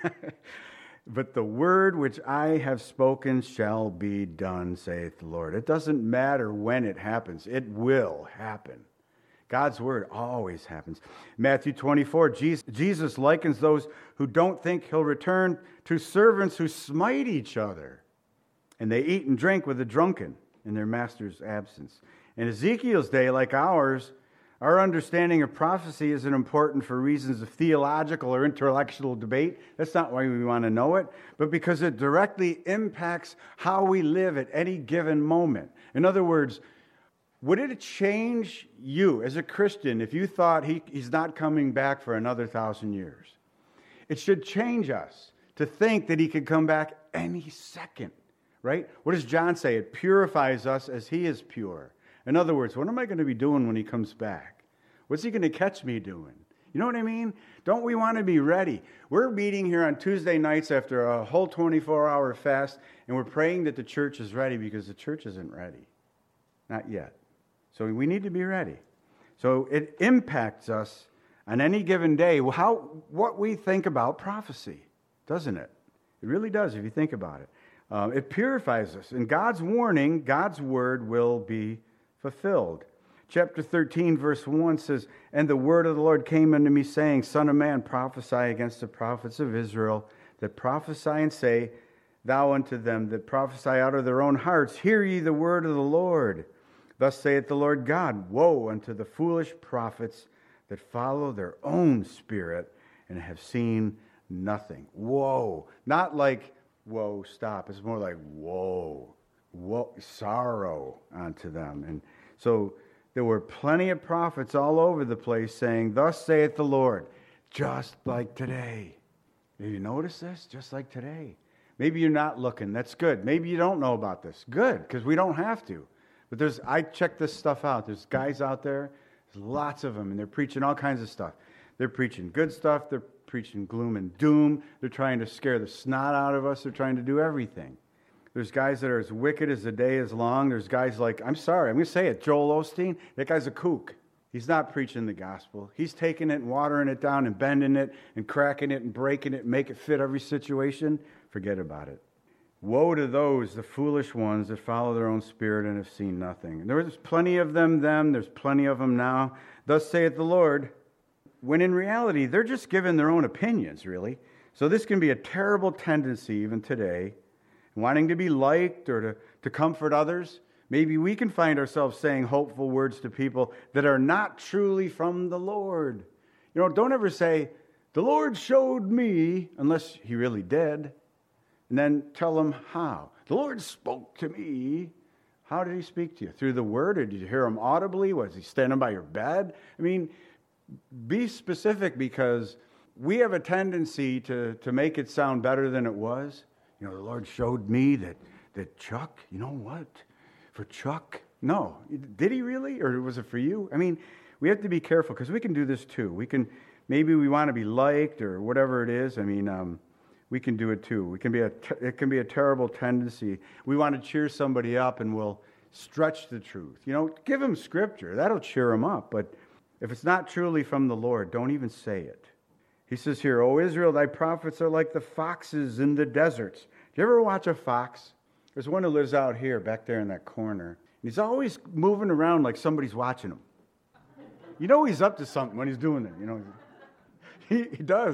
But the word which I have spoken shall be done, saith the Lord. It doesn't matter when it happens. It will happen. God's word always happens. Matthew twenty-four, Jesus likens those who don't think he'll return to servants who smite each other. And they eat and drink with the drunken in their master's absence. In Ezekiel's day, like ours, our understanding of prophecy isn't important for reasons of theological or intellectual debate. That's not why we want to know it, but because it directly impacts how we live at any given moment. In other words, would it change you as a Christian if you thought he, he's not coming back for another thousand years? It should change us to think that he could come back any second, right? What does John say? It purifies us as he is pure. In other words, what am I going to be doing when he comes back? What's he going to catch me doing? You know what I mean? Don't we want to be ready? We're meeting here on Tuesday nights after a whole twenty-four hour fast, and we're praying that the church is ready because the church isn't ready. Not yet. So we need to be ready. So it impacts us on any given day, how what we think about prophecy, doesn't it? It really does if you think about it. Uh, it purifies us. And God's warning, God's word will be fulfilled. Chapter thirteen, verse one says, And the word of the Lord came unto me, saying, Son of man, prophesy against the prophets of Israel, that prophesy and say, Thou unto them that prophesy out of their own hearts, Hear ye the word of the Lord. Thus saith the Lord God, Woe unto the foolish prophets that follow their own spirit and have seen nothing. Woe. Not like, whoa, stop. It's more like, whoa. Woe, sorrow unto them. And so there were plenty of prophets all over the place saying, Thus saith the Lord, just like today. Did you notice this? Just like today. Maybe you're not looking. That's good. Maybe you don't know about this. Good, because we don't have to. But there's, I check this stuff out. There's guys out there, there's lots of them, and they're preaching all kinds of stuff. They're preaching good stuff. They're preaching gloom and doom. They're trying to scare the snot out of us. They're trying to do everything. There's guys that are as wicked as the day is long. There's guys like, I'm sorry, I'm going to say it, Joel Osteen. That guy's a kook. He's not preaching the gospel. He's taking it and watering it down and bending it and cracking it and breaking it and make it fit every situation. Forget about it. Woe to those, the foolish ones, that follow their own spirit and have seen nothing. There was plenty of them then. There's plenty of them now. Thus saith the Lord. When in reality, they're just giving their own opinions, really. So this can be a terrible tendency even today, wanting to be liked or to, to comfort others. Maybe we can find ourselves saying hopeful words to people that are not truly from the Lord. You know, don't ever say, the Lord showed me, unless he really did. And then tell them how. The Lord spoke to me. How did he speak to you? Through the word? Or did you hear him audibly? Was he standing by your bed? I mean, be specific, because we have a tendency to, to make it sound better than it was. You know, the Lord showed me that, that Chuck, you know what? For Chuck? No. Did he really? Or was it for you? I mean, we have to be careful, because we can do this too. We can, maybe we want to be liked or whatever it is. I mean, um, we can do it too. We can be a, it can be a terrible tendency. We want to cheer somebody up and we'll stretch the truth. You know, give them scripture. That'll cheer them up. But if it's not truly from the Lord, don't even say it. He says here, O Israel, thy prophets are like the foxes in the deserts. Do you ever watch a fox? There's one who lives out here, back there in that corner. And he's always moving around like somebody's watching him. You know he's up to something when he's doing it, you know. He, he does.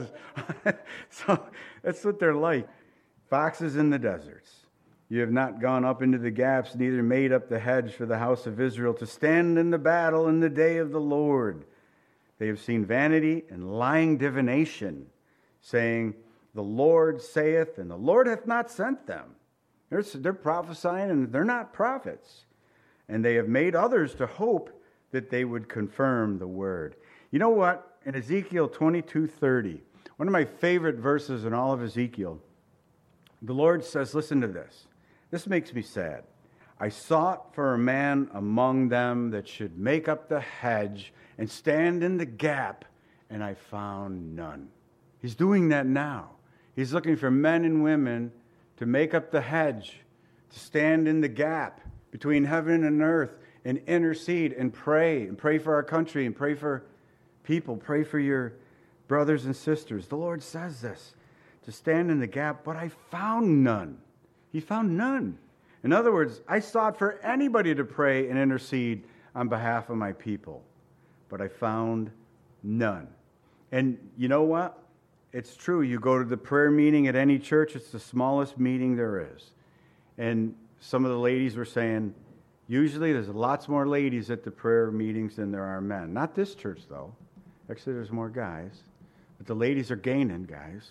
So that's what they're like. Foxes in the deserts. You have not gone up into the gaps, neither made up the hedge for the house of Israel to stand in the battle in the day of the Lord. They have seen vanity and lying divination, saying, the Lord saith, and the Lord hath not sent them. They're, they're prophesying, and they're not prophets. And they have made others to hope that they would confirm the word. You know what? In Ezekiel twenty-two thirty, one of my favorite verses in all of Ezekiel, the Lord says, listen to this. This makes me sad. I sought for a man among them that should make up the hedge and stand in the gap, and I found none. He's doing that now. He's looking for men and women to make up the hedge, to stand in the gap between heaven and earth and intercede and pray, and pray for our country and pray for people, pray for your brothers and sisters. The Lord says this, to stand in the gap, but I found none. He found none. In other words, I sought for anybody to pray and intercede on behalf of my people, but I found none. And you know what? It's true. You go to the prayer meeting at any church, it's the smallest meeting there is. And some of the ladies were saying, usually there's lots more ladies at the prayer meetings than there are men. Not this church, though. Actually, there's more guys. But the ladies are gaining, guys.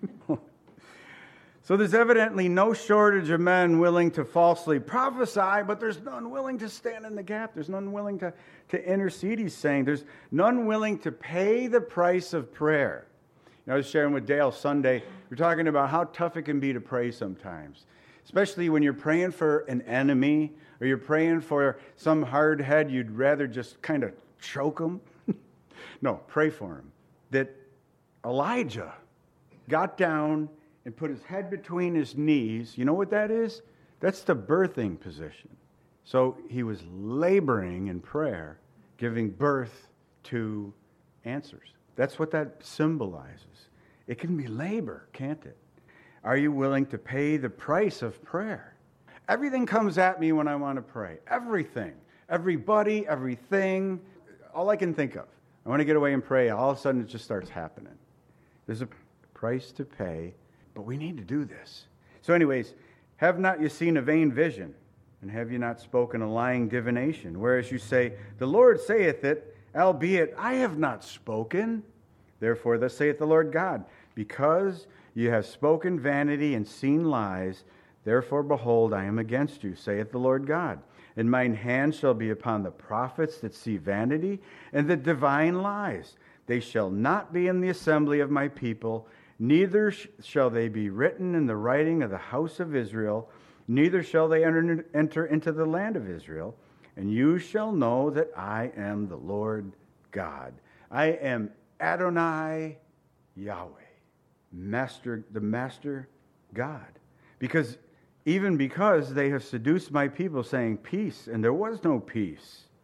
So there's evidently no shortage of men willing to falsely prophesy, but there's none willing to stand in the gap. There's none willing to, to intercede, he's saying. There's none willing to pay the price of prayer. You know, I was sharing with Dale Sunday, we're talking about how tough it can be to pray sometimes, especially when you're praying for an enemy or you're praying for some hard head you'd rather just kind of choke them. No, pray for him. That Elijah got down and put his head between his knees. You know what that is? That's the birthing position. So he was laboring in prayer, giving birth to answers. That's what that symbolizes. It can be labor, can't it? Are you willing to pay the price of prayer? Everything comes at me when I want to pray. Everything. Everybody, everything. All I can think of. I want to get away and pray. All of a sudden, it just starts happening. There's a price to pay, but we need to do this. So anyways, have not you seen a vain vision? And have you not spoken a lying divination? Whereas you say, the Lord saith it, albeit I have not spoken. Therefore, thus saith the Lord God, because you have spoken vanity and seen lies, therefore, behold, I am against you, saith the Lord God. And mine hand shall be upon the prophets that see vanity and that divine lies. They shall not be in the assembly of my people, neither sh- shall they be written in the writing of the house of Israel, neither shall they enter, enter into the land of Israel. And you shall know that I am the Lord God. I am Adonai Yahweh, Master, the Master God. Because even because they have seduced my people, saying peace, and there was no peace.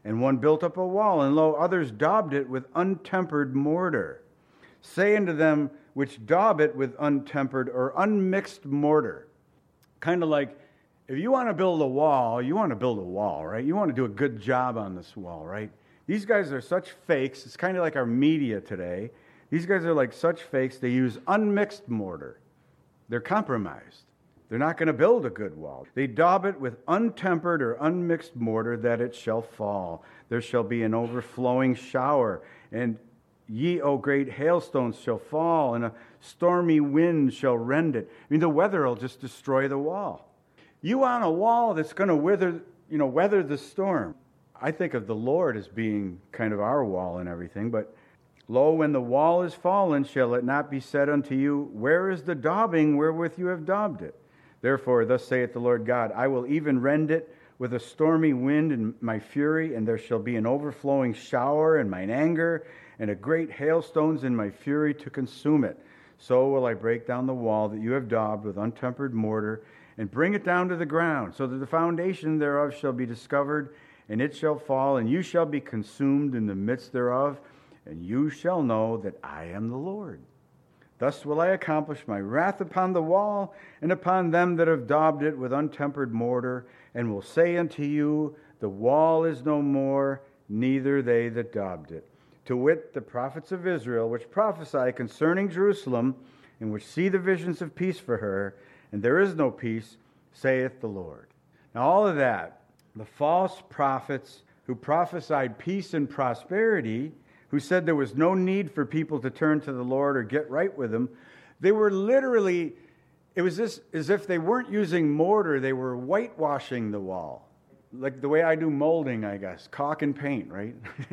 And one built up a wall, and lo, others daubed it with untempered mortar. Say unto them which daub it with untempered or unmixed mortar. Kind of like, if you want to build a wall, you want to build a wall, right? You want to do a good job on this wall, right? These guys are such fakes. It's kind of like our media today. These guys are like such fakes. They use unmixed mortar. They're compromised. They're not going to build a good wall. They daub it with untempered or unmixed mortar, that it shall fall. There shall be an overflowing shower, and ye, O great hailstones, shall fall, and a stormy wind shall rend it. I mean, the weather will just destroy the wall. You want a wall that's going to wither, you know, weather the storm. I think of the Lord as being kind of our wall and everything, but lo, when the wall is fallen, shall it not be said unto you, where is the daubing wherewith you have daubed it? Therefore, thus saith the Lord God, I will even rend it with a stormy wind in my fury, and there shall be an overflowing shower in mine anger, and a great hailstones in my fury to consume it. So will I break down the wall that you have daubed with untempered mortar, and bring it down to the ground, so that the foundation thereof shall be discovered, and it shall fall, and you shall be consumed in the midst thereof, and you shall know that I am the Lord. Thus will I accomplish my wrath upon the wall, and upon them that have daubed it with untempered mortar, and will say unto you, the wall is no more, neither they that daubed it. To wit, the prophets of Israel, which prophesy concerning Jerusalem, and which see the visions of peace for her, and there is no peace, saith the Lord. Now all of that, the false prophets who prophesied peace and prosperity, who said there was no need for people to turn to the Lord or get right with him, they were literally, it was this, as if they weren't using mortar, they were whitewashing the wall. Like the way I do molding, I guess, caulk and paint, right?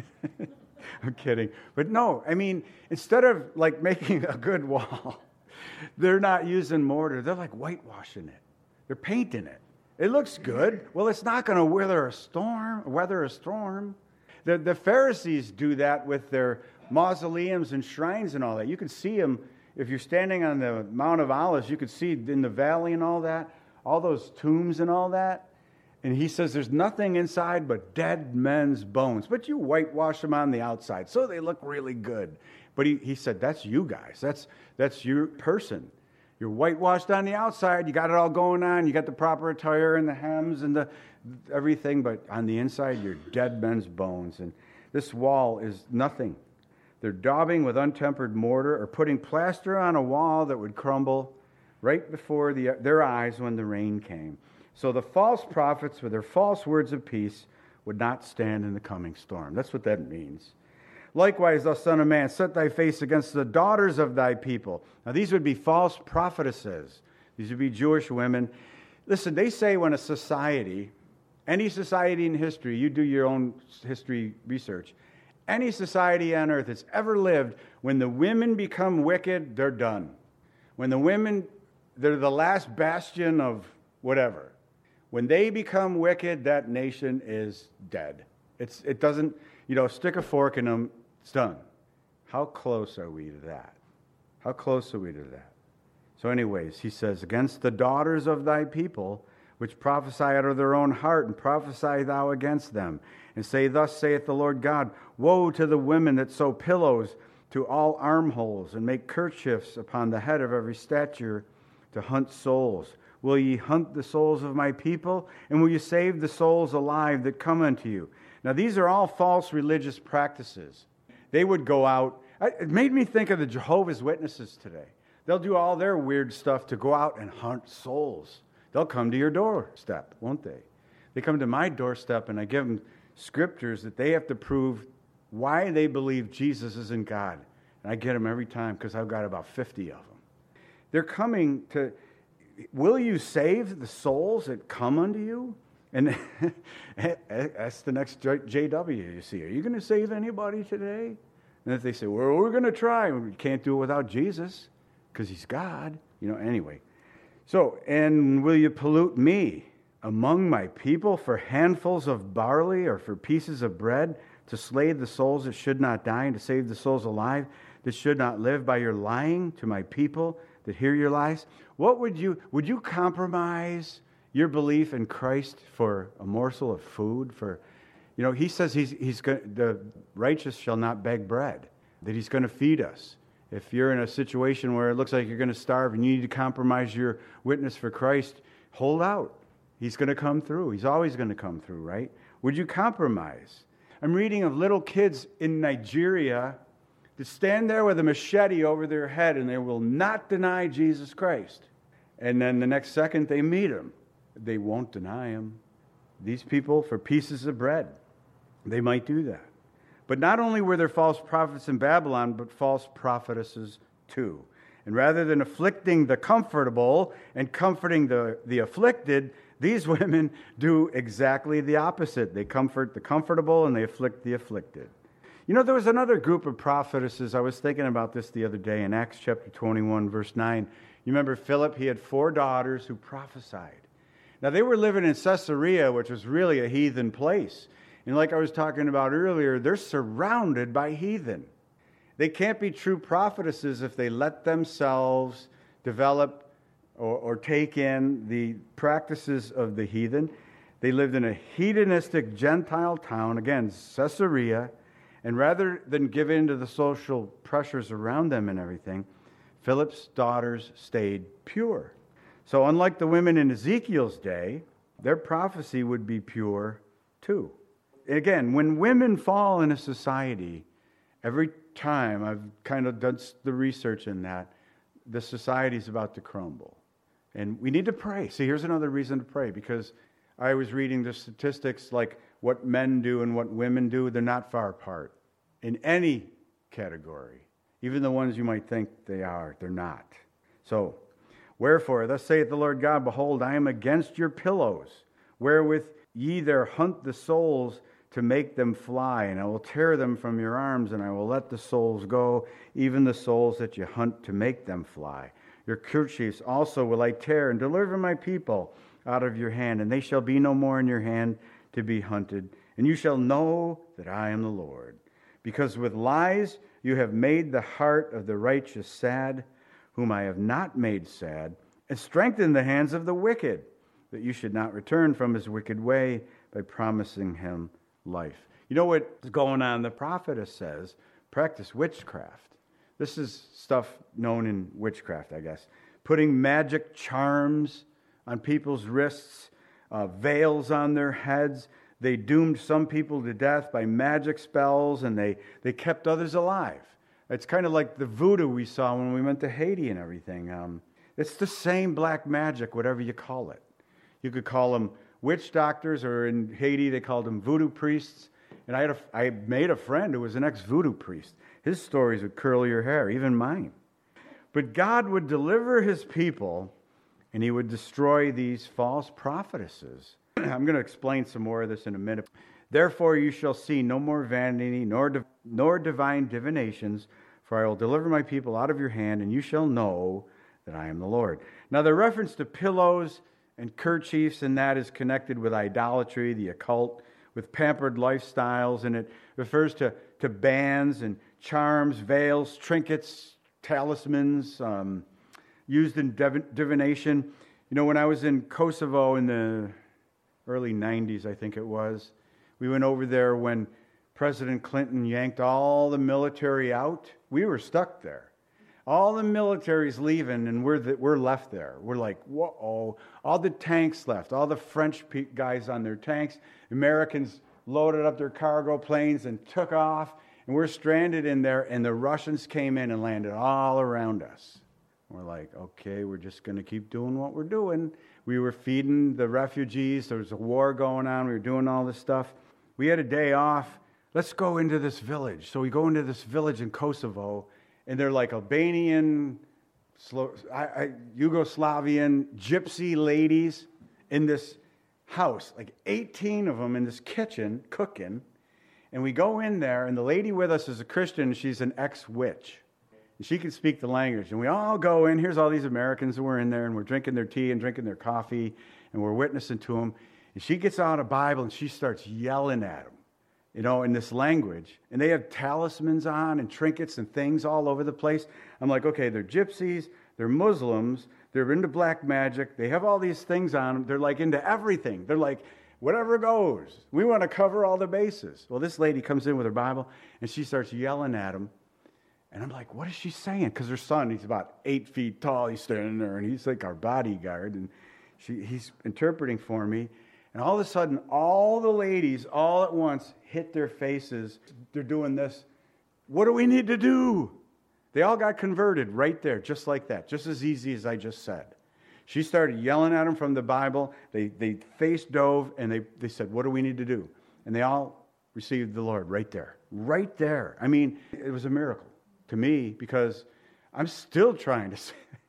I'm kidding. But no, I mean, instead of like making a good wall, they're not using mortar. They're like whitewashing it. They're painting it. It looks good. Well, it's not going to weather a storm, weather a storm. The, the Pharisees do that with their mausoleums and shrines and all that. You can see them, if you're standing on the Mount of Olives, you can see in the valley and all that, all those tombs and all that. And he says there's nothing inside but dead men's bones. But you whitewash them on the outside, so they look really good. But he, he said, that's you guys. That's, that's your person. You're whitewashed on the outside. You got it all going on. You got the proper attire and the hems and the everything. But on the inside, you're dead men's bones. And this wall is nothing. They're daubing with untempered mortar or putting plaster on a wall that would crumble right before the, their eyes when the rain came. So the false prophets with their false words of peace would not stand in the coming storm. That's what that means. Likewise, thou son of man, set thy face against the daughters of thy people. Now these would be false prophetesses. These would be Jewish women. Listen, they say when a society, any society in history, you do your own history research, any society on earth that's ever lived, when the women become wicked, they're done. When the women, they're the last bastion of whatever. When they become wicked, that nation is dead. It's, it doesn't, you know, stick a fork in them, it's done. How close are we to that? How close are we to that? So anyways, he says, against the daughters of thy people, which prophesy out of their own heart, and prophesy thou against them, and say, thus saith the Lord God, woe to the women that sew pillows to all armholes, and make kerchiefs upon the head of every stature to hunt souls. Will ye hunt the souls of my people? And will you save the souls alive that come unto you? Now, these are all false religious practices. They would go out. It made me think of the Jehovah's Witnesses today. They'll do all their weird stuff to go out and hunt souls. They'll come to your doorstep, won't they? They come to my doorstep, and I give them scriptures that they have to prove why they believe Jesus isn't God. And I get them every time because I've got about fifty of them. They're coming to, will you save the souls that come unto you? And that's the next J W you see. Are you going to save anybody today? And if they say, well, we're going to try. We can't do it without Jesus because he's God. You know, anyway. So, and will you pollute me among my people for handfuls of barley or for pieces of bread to slay the souls that should not die and to save the souls alive that should not live by your lying to my people that hear your lies? What would you, would you compromise your belief in Christ for a morsel of food? For, You know, he says he's, he's going, the righteous shall not beg bread, that he's going to feed us. If you're in a situation where it looks like you're going to starve and you need to compromise your witness for Christ, hold out. He's going to come through. He's always going to come through, right? Would you compromise? I'm reading of little kids in Nigeria that stand there with a machete over their head and they will not deny Jesus Christ. And then the next second they meet him. They won't deny him. These people, for pieces of bread, they might do that. But not only were there false prophets in Babylon, but false prophetesses too. And rather than afflicting the comfortable and comforting the, the afflicted, these women do exactly the opposite. They comfort the comfortable and they afflict the afflicted. You know, there was another group of prophetesses. I was thinking about this the other day in Acts chapter twenty-one, verse nine. You remember Philip? He had four daughters who prophesied. Now, they were living in Caesarea, which was really a heathen place. And like I was talking about earlier, they're surrounded by heathen. They can't be true prophetesses if they let themselves develop or, or take in the practices of the heathen. They lived in a hedonistic Gentile town, again, Caesarea, and rather than give in to the social pressures around them and everything, Philip's daughters stayed pure. So unlike the women in Ezekiel's day, their prophecy would be pure too. Again, when women fall in a society, every time I've kind of done the research in that, the society is about to crumble. And we need to pray. See, here's another reason to pray, because I was reading the statistics like what men do and what women do, they're not far apart in any category. Even the ones you might think they are, they're not. So, wherefore, thus saith the Lord God, behold, I am against your pillows, wherewith ye there hunt the souls to make them fly, and I will tear them from your arms, and I will let the souls go, even the souls that you hunt to make them fly. Your kerchiefs also will I tear, and deliver my people out of your hand, and they shall be no more in your hand to be hunted. And you shall know that I am the Lord. Because with lies you have made the heart of the righteous sad, whom I have not made sad, and strengthened the hands of the wicked, that you should not return from his wicked way by promising him life. You know what's going on? The prophetess says, practice witchcraft. This is stuff known in witchcraft, I guess. Putting magic charms on people's wrists, uh, veils on their heads. They doomed some people to death by magic spells, and they, they kept others alive. It's kind of like the voodoo we saw when we went to Haiti and everything. Um, it's the same black magic, whatever you call it. You could call them witch doctors, or in Haiti they called them voodoo priests. And I had a, I made a friend who was an ex-voodoo priest. His stories would curl your hair, even mine. But God would deliver his people, and he would destroy these false prophetesses. I'm going to explain some more of this in a minute. Therefore you shall see no more vanity, nor, div- nor divine divinations, for I will deliver my people out of your hand, and you shall know that I am the Lord. Now the reference to pillows and kerchiefs, and that is connected with idolatry, the occult, with pampered lifestyles, and it refers to, to bands and charms, veils, trinkets, talismans, um, used in div- divination. You know, when I was in Kosovo in the early nineties, I think it was, we went over there when President Clinton yanked all the military out. We were stuck there. All the military's leaving, and we're the, we're left there. We're like, whoa! All the tanks left. All the French pe- guys on their tanks. Americans loaded up their cargo planes and took off, and we're stranded in there. And the Russians came in and landed all around us. We're like, okay, we're just going to keep doing what we're doing. We were feeding the refugees. There was a war going on. We were doing all this stuff. We had a day off. Let's go into this village. So we go into this village in Kosovo. And they're like Albanian, Slo- I, I, Yugoslavian, gypsy ladies in this house, like eighteen of them in this kitchen cooking. And we go in there, and the lady with us is a Christian. She's an ex-witch. And she can speak the language. And we all go in. Here's all these Americans who are in there, and we're drinking their tea and drinking their coffee, and we're witnessing to them. And she gets out a Bible, and she starts yelling at them, you know, in this language. And they have talismans on and trinkets and things all over the place. I'm like, okay, they're gypsies, they're Muslims, they're into black magic, they have all these things on them. They're like into everything. They're like, whatever goes. We want to cover all the bases. Well, this lady comes in with her Bible, and she starts yelling at him. And I'm like, what is she saying? Because her son, he's about eight feet tall. He's standing there, and he's like our bodyguard. And she, he's interpreting for me. And all of a sudden, all the ladies, all at once, hit their faces. They're doing this. What do we need to do? They all got converted right there, just like that, just as easy as I just said. She started yelling at them from the Bible. They they face dove, and they, they said, what do we need to do? And they all received the Lord right there, right there. I mean, it was a miracle to me because I'm still trying to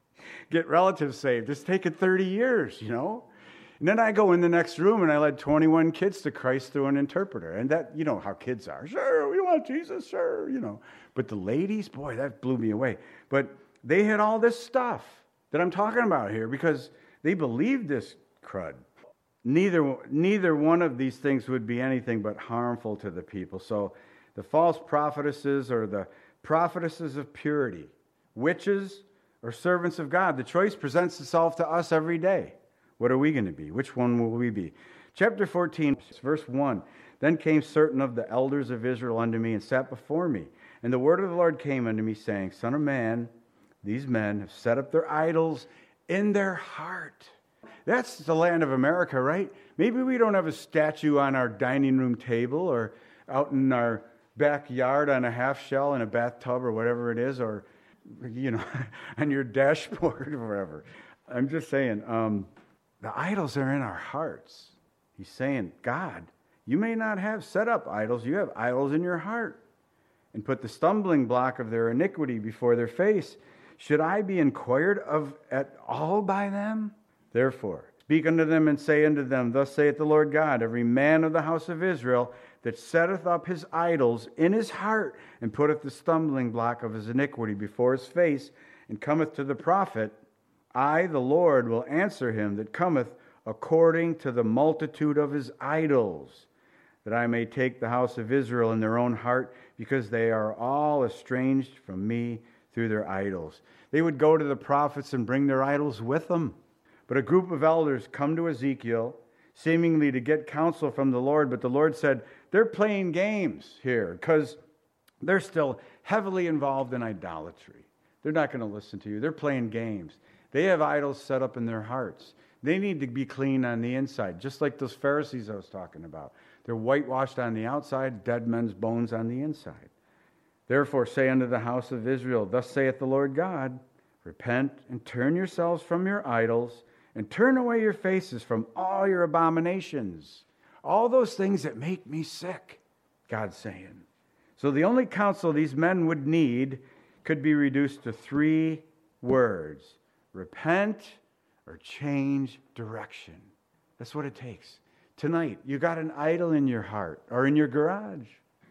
get relatives saved. It's taken thirty years, you know. And then I go in the next room and I led twenty-one kids to Christ through an interpreter. And that, you know how kids are. Sure, we want Jesus, sure, you know. But the ladies, boy, that blew me away. But they had all this stuff that I'm talking about here because they believed this crud. Neither, neither one of these things would be anything but harmful to the people. So the false prophetesses or the prophetesses of purity, witches or servants of God, the choice presents itself to us every day. What are we going to be? Which one will we be? Chapter fourteen, verse one. Then came certain of the elders of Israel unto me and sat before me. And the word of the Lord came unto me, saying, Son of man, these men have set up their idols in their heart. That's the land of America, right? Maybe we don't have a statue on our dining room table or out in our backyard on a half shell in a bathtub or whatever it is, or, you know, on your dashboard or whatever. I'm just saying, um, the idols are in our hearts. He's saying, God, you may not have set up idols. You have idols in your heart. And put the stumbling block of their iniquity before their face. Should I be inquired of at all by them? Therefore, speak unto them and say unto them, Thus saith the Lord God, every man of the house of Israel that setteth up his idols in his heart, and putteth the stumbling block of his iniquity before his face, and cometh to the prophet, I, the Lord, will answer him that cometh according to the multitude of his idols, that I may take the house of Israel in their own heart, because they are all estranged from me through their idols. They would go to the prophets and bring their idols with them. But a group of elders come to Ezekiel, seemingly to get counsel from the Lord, but the Lord said, they're playing games here, because they're still heavily involved in idolatry. They're not going to listen to you. They're playing games. They have idols set up in their hearts. They need to be clean on the inside, just like those Pharisees I was talking about. They're whitewashed on the outside, dead men's bones on the inside. Therefore say unto the house of Israel, Thus saith the Lord God, Repent and turn yourselves from your idols, and turn away your faces from all your abominations. All those things that make me sick, God's saying. So the only counsel these men would need could be reduced to three words. Repent or change direction. That's what it takes. Tonight, you got an idol in your heart or in your garage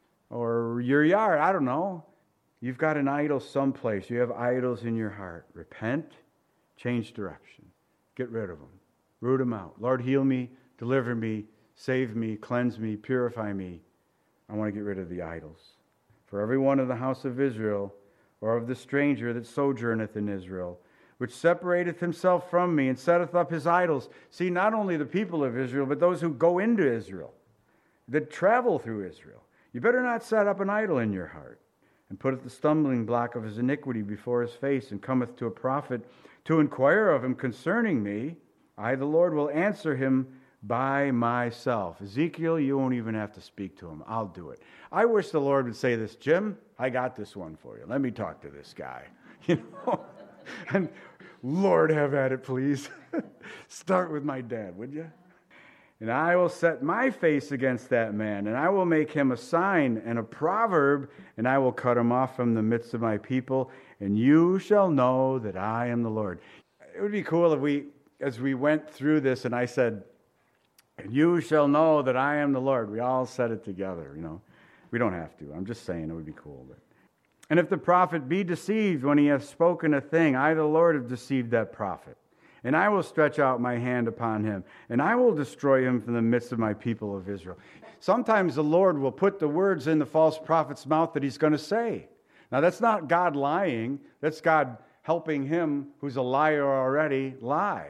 or your yard. I don't know. You've got an idol someplace. You have idols in your heart. Repent, change direction. Get rid of them. Root them out. Lord, heal me, deliver me, save me, cleanse me, purify me. I want to get rid of the idols. For every one of the house of Israel or of the stranger that sojourneth in Israel, which separateth himself from me and setteth up his idols. See, not only the people of Israel, but those who go into Israel, that travel through Israel. You better not set up an idol in your heart, and putteth the stumbling block of his iniquity before his face, and cometh to a prophet to inquire of him concerning me. I, the Lord, will answer him by myself. Ezekiel, you won't even have to speak to him. I'll do it. I wish the Lord would say this, Jim, I got this one for you. Let me talk to this guy. You know? And Lord, have at it, please. Start with my dad, would you? And I will set my face against that man, and I will make him a sign and a proverb, and I will cut him off from the midst of my people, and you shall know that I am the Lord. It would be cool if we, as we went through this, and I said, and you shall know that I am the Lord. We all said it together, you know. We don't have to. I'm just saying it would be cool, but. And if the prophet be deceived when he hath spoken a thing, I, the Lord, have deceived that prophet. And I will stretch out my hand upon him, and I will destroy him from the midst of my people of Israel. Sometimes the Lord will put the words in the false prophet's mouth that he's going to say. Now, that's not God lying. That's God helping him, who's a liar already, lie.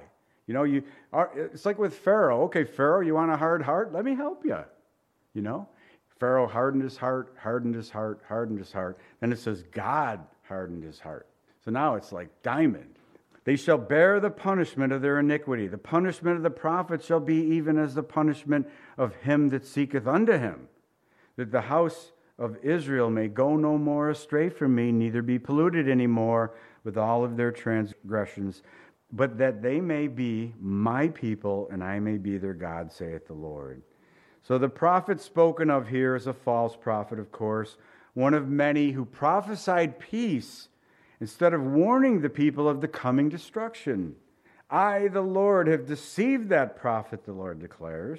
You know, you are, it's like with Pharaoh. Okay, Pharaoh, you want a hard heart? Let me help you. You know, Pharaoh hardened his heart, hardened his heart, hardened his heart. Then it says God hardened his heart. So now it's like diamond. They shall bear the punishment of their iniquity. The punishment of the prophet shall be even as the punishment of him that seeketh unto him, that the house of Israel may go no more astray from me, neither be polluted any more with all of their transgressions, but that they may be my people, and I may be their God, saith the Lord. So the prophet spoken of here is a false prophet, of course, one of many who prophesied peace instead of warning the people of the coming destruction. I, the Lord, have deceived that prophet, the Lord declares.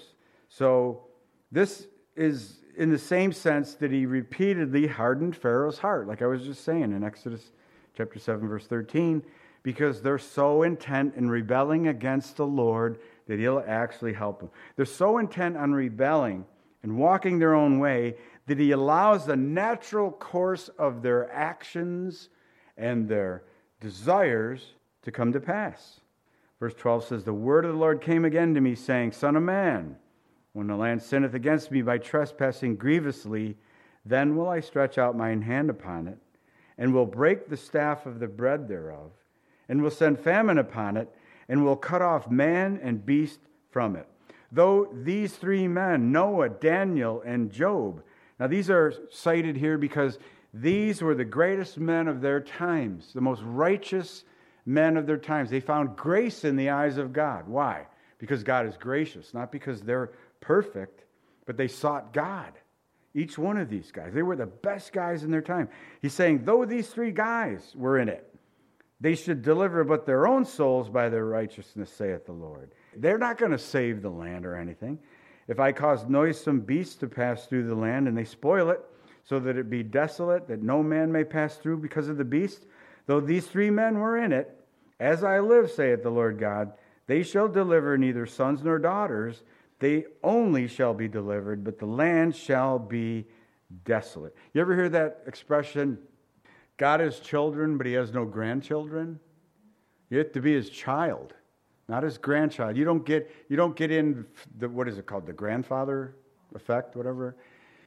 So this is in the same sense that he repeatedly hardened Pharaoh's heart, like I was just saying in Exodus chapter seven, verse thirteen, because they're so intent in rebelling against the Lord that he'll actually help them. They're so intent on rebelling and walking their own way that he allows the natural course of their actions and their desires to come to pass. Verse twelve says, the word of the Lord came again to me, saying, Son of man, when the land sinneth against me by trespassing grievously, then will I stretch out mine hand upon it, and will break the staff of the bread thereof, and will send famine upon it, and will cut off man and beast from it. Though these three men, Noah, Daniel, and Job, now these are cited here because these were the greatest men of their times, the most righteous men of their times. They found grace in the eyes of God. Why? Because God is gracious, not because they're perfect, but they sought God. Each one of these guys, they were the best guys in their time. He's saying, though these three guys were in it, they should deliver but their own souls by their righteousness, saith the Lord. They're not going to save the land or anything. If I cause noisome beasts to pass through the land, and they spoil it, so that it be desolate, that no man may pass through because of the beast, though these three men were in it, as I live, saith the Lord God, they shall deliver neither sons nor daughters, they only shall be delivered, but the land shall be desolate. You ever hear that expression, God has children, but he has no grandchildren? You have to be his child, not his grandchild. You don't get you don't get in the, what is it called, the grandfather effect, whatever.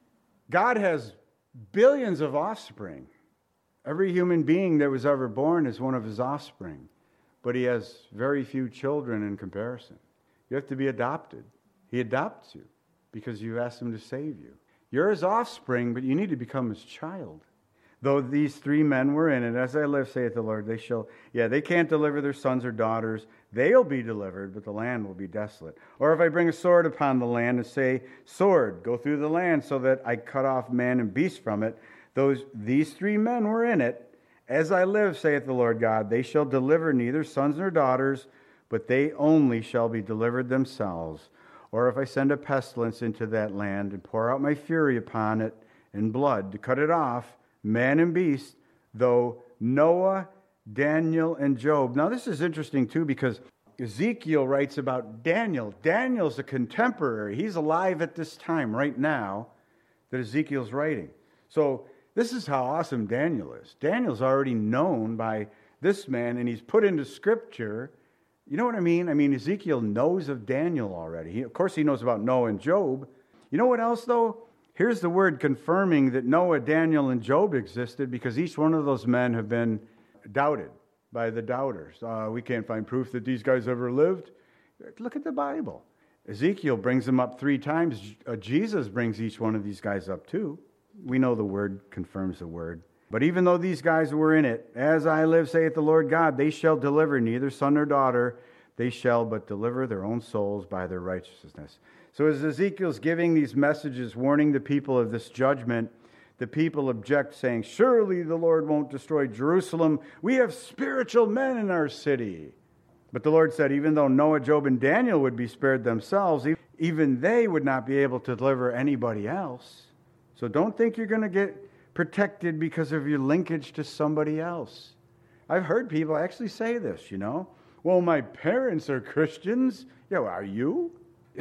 God has billions of offspring. Every human being that was ever born is one of his offspring, but he has very few children in comparison. You have to be adopted. He adopts you because you asked him to save you. You're his offspring, but you need to become his child. Though these three men were in it, as I live, saith the Lord, they shall, yeah, they can't deliver their sons or daughters. They'll be delivered, but the land will be desolate. Or if I bring a sword upon the land and say, sword, go through the land, so that I cut off man and beast from it, those these three men were in it. As I live, saith the Lord God, they shall deliver neither sons nor daughters, but they only shall be delivered themselves. Or if I send a pestilence into that land and pour out my fury upon it in blood to cut it off, man and beast, though Noah, Daniel, and Job. Now this is interesting too because Ezekiel writes about Daniel. Daniel's a contemporary. He's alive at this time right now that Ezekiel's writing. So this is how awesome Daniel is. Daniel's already known by this man and he's put into scripture. You know what I mean? I mean, Ezekiel knows of Daniel already. He, of course, he knows about Noah and Job. You know what else, though? Here's the word confirming that Noah, Daniel, and Job existed because each one of those men have been doubted by the doubters. Uh, we can't find proof that these guys ever lived. Look at the Bible. Ezekiel brings them up three times. Uh, Jesus brings each one of these guys up too. We know the word confirms the word. But even though these guys were in it, as I live, saith the Lord God, they shall deliver neither son nor daughter. They shall but deliver their own souls by their righteousness. So as Ezekiel's giving these messages, warning the people of this judgment, the people object, saying, surely the Lord won't destroy Jerusalem. We have spiritual men in our city. But the Lord said, even though Noah, Job, and Daniel would be spared themselves, even they would not be able to deliver anybody else. So don't think you're going to get protected because of your linkage to somebody else. I've heard people actually say this, you know. Well, my parents are Christians. Yeah, well, are you?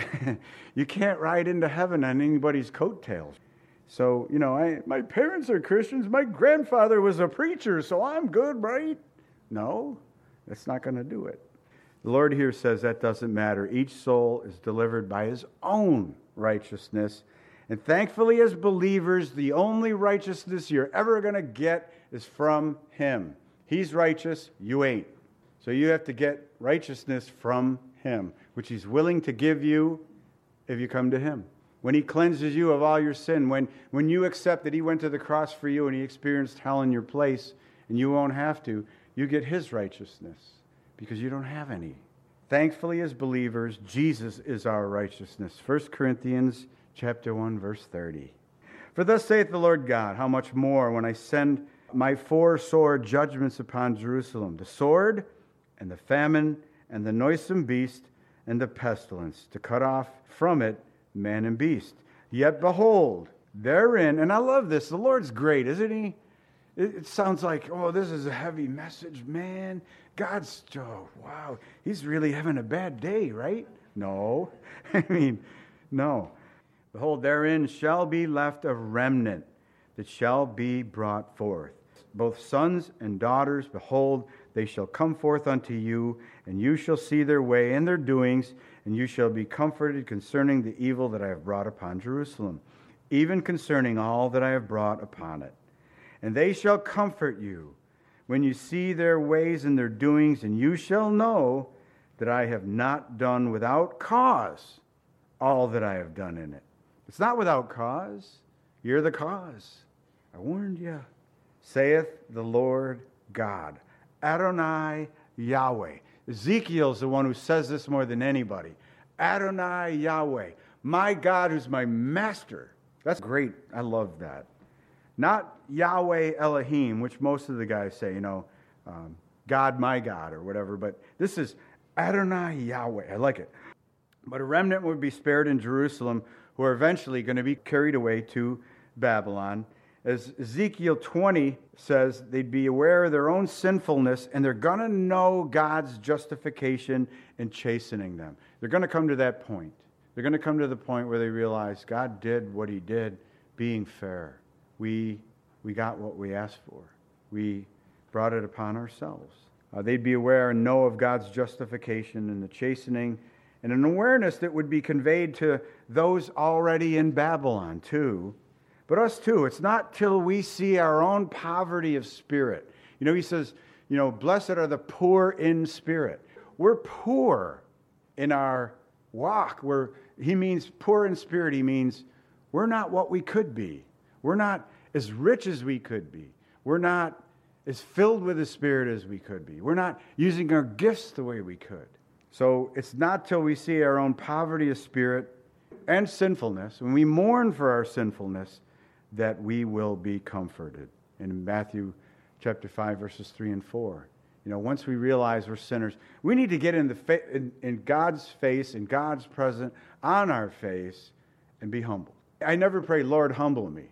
You can't ride into heaven on anybody's coattails. So, you know, I, my parents are Christians. My grandfather was a preacher, so I'm good, right? No, that's not going to do it. The Lord here says that doesn't matter. Each soul is delivered by his own righteousness. And thankfully, as believers, the only righteousness you're ever going to get is from him. He's righteous, you ain't. So you have to get righteousness from him, which he's willing to give you if you come to him. When he cleanses you of all your sin, when, when you accept that he went to the cross for you and he experienced hell in your place, and you won't have to, you get his righteousness because you don't have any. Thankfully, as believers, Jesus is our righteousness. First Corinthians chapter one, verse thirty. For thus saith the Lord God, how much more when I send my four sore judgments upon Jerusalem, the sword and the famine and the noisome beast and the pestilence, to cut off from it man and beast. Yet behold, therein, and I love this, the Lord's great, isn't he? It, it sounds like, oh, this is a heavy message, man. God's, oh, wow, he's really having a bad day, right? No. I mean, no. Behold, therein shall be left a remnant that shall be brought forth. Both sons and daughters, behold, they shall come forth unto you, and you shall see their way and their doings, and you shall be comforted concerning the evil that I have brought upon Jerusalem, even concerning all that I have brought upon it. And they shall comfort you when you see their ways and their doings, and you shall know that I have not done without cause all that I have done in it. It's not without cause. You're the cause. I warned you. Saith the Lord God. Adonai Yahweh. Ezekiel's the one who says this more than anybody. Adonai Yahweh. My God who's my master. That's great. I love that. Not Yahweh Elohim, which most of the guys say, you know, um, God my God or whatever. But this is Adonai Yahweh. I like it. But a remnant would be spared in Jerusalem who are eventually going to be carried away to Babylon. As Ezekiel twenty says, they'd be aware of their own sinfulness, and they're going to know God's justification in chastening them. They're going to come to that point. They're going to come to the point where they realize God did what he did, being fair. We, we got what we asked for. We brought it upon ourselves. Uh, they'd be aware and know of God's justification and the chastening, and an awareness that would be conveyed to those already in Babylon too. But us too. It's not till we see our own poverty of spirit. You know, he says, you know, blessed are the poor in spirit. We're poor in our walk. We're, he means poor in spirit. He means we're not what we could be. We're not as rich as we could be. We're not as filled with the Spirit as we could be. We're not using our gifts the way we could. So it's not till we see our own poverty of spirit and sinfulness, when we mourn for our sinfulness, that we will be comforted. In Matthew chapter five, verses three and four. You know, once we realize we're sinners, we need to get in, the fa- in, in God's face, in God's presence, on our face, and be humble. I never pray, Lord, humble me.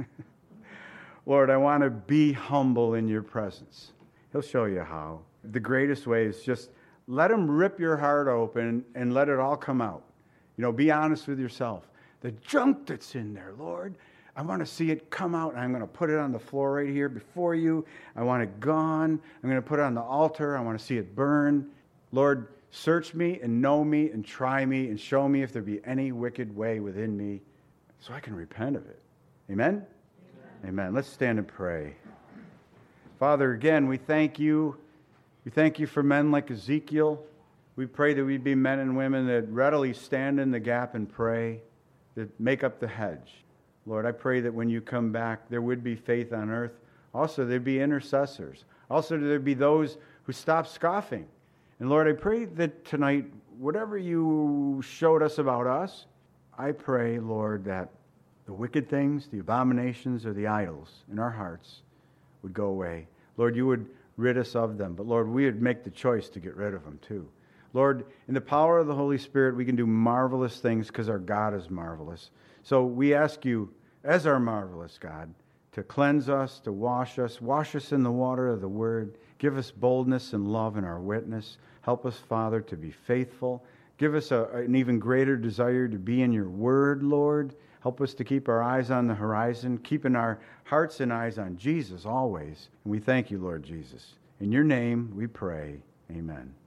Lord, I want to be humble in your presence. He'll show you how. The greatest way is just let him rip your heart open and let it all come out. You know, be honest with yourself. The junk that's in there, Lord, I want to see it come out, and I'm going to put it on the floor right here before you. I want it gone. I'm going to put it on the altar. I want to see it burn. Lord, search me and know me and try me and show me if there be any wicked way within me so I can repent of it. Amen? Amen. Amen. Let's stand and pray. Father, again, we thank you. We thank you for men like Ezekiel. We pray that we'd be men and women that readily stand in the gap and pray, that make up the hedge. Lord, I pray that when you come back, there would be faith on earth. Also, there'd be intercessors. Also, there'd be those who stop scoffing. And Lord, I pray that tonight, whatever you showed us about us, I pray, Lord, that the wicked things, the abominations, or the idols in our hearts would go away. Lord, you would rid us of them. But Lord, we would make the choice to get rid of them too. Lord, in the power of the Holy Spirit, we can do marvelous things because our God is marvelous. So we ask you, as our marvelous God, to cleanse us, to wash us, wash us in the water of the Word. Give us boldness and love in our witness. Help us, Father, to be faithful. Give us a, an even greater desire to be in your Word, Lord. Help us to keep our eyes on the horizon, keeping our hearts and eyes on Jesus always. And we thank you, Lord Jesus. In your name we pray. Amen.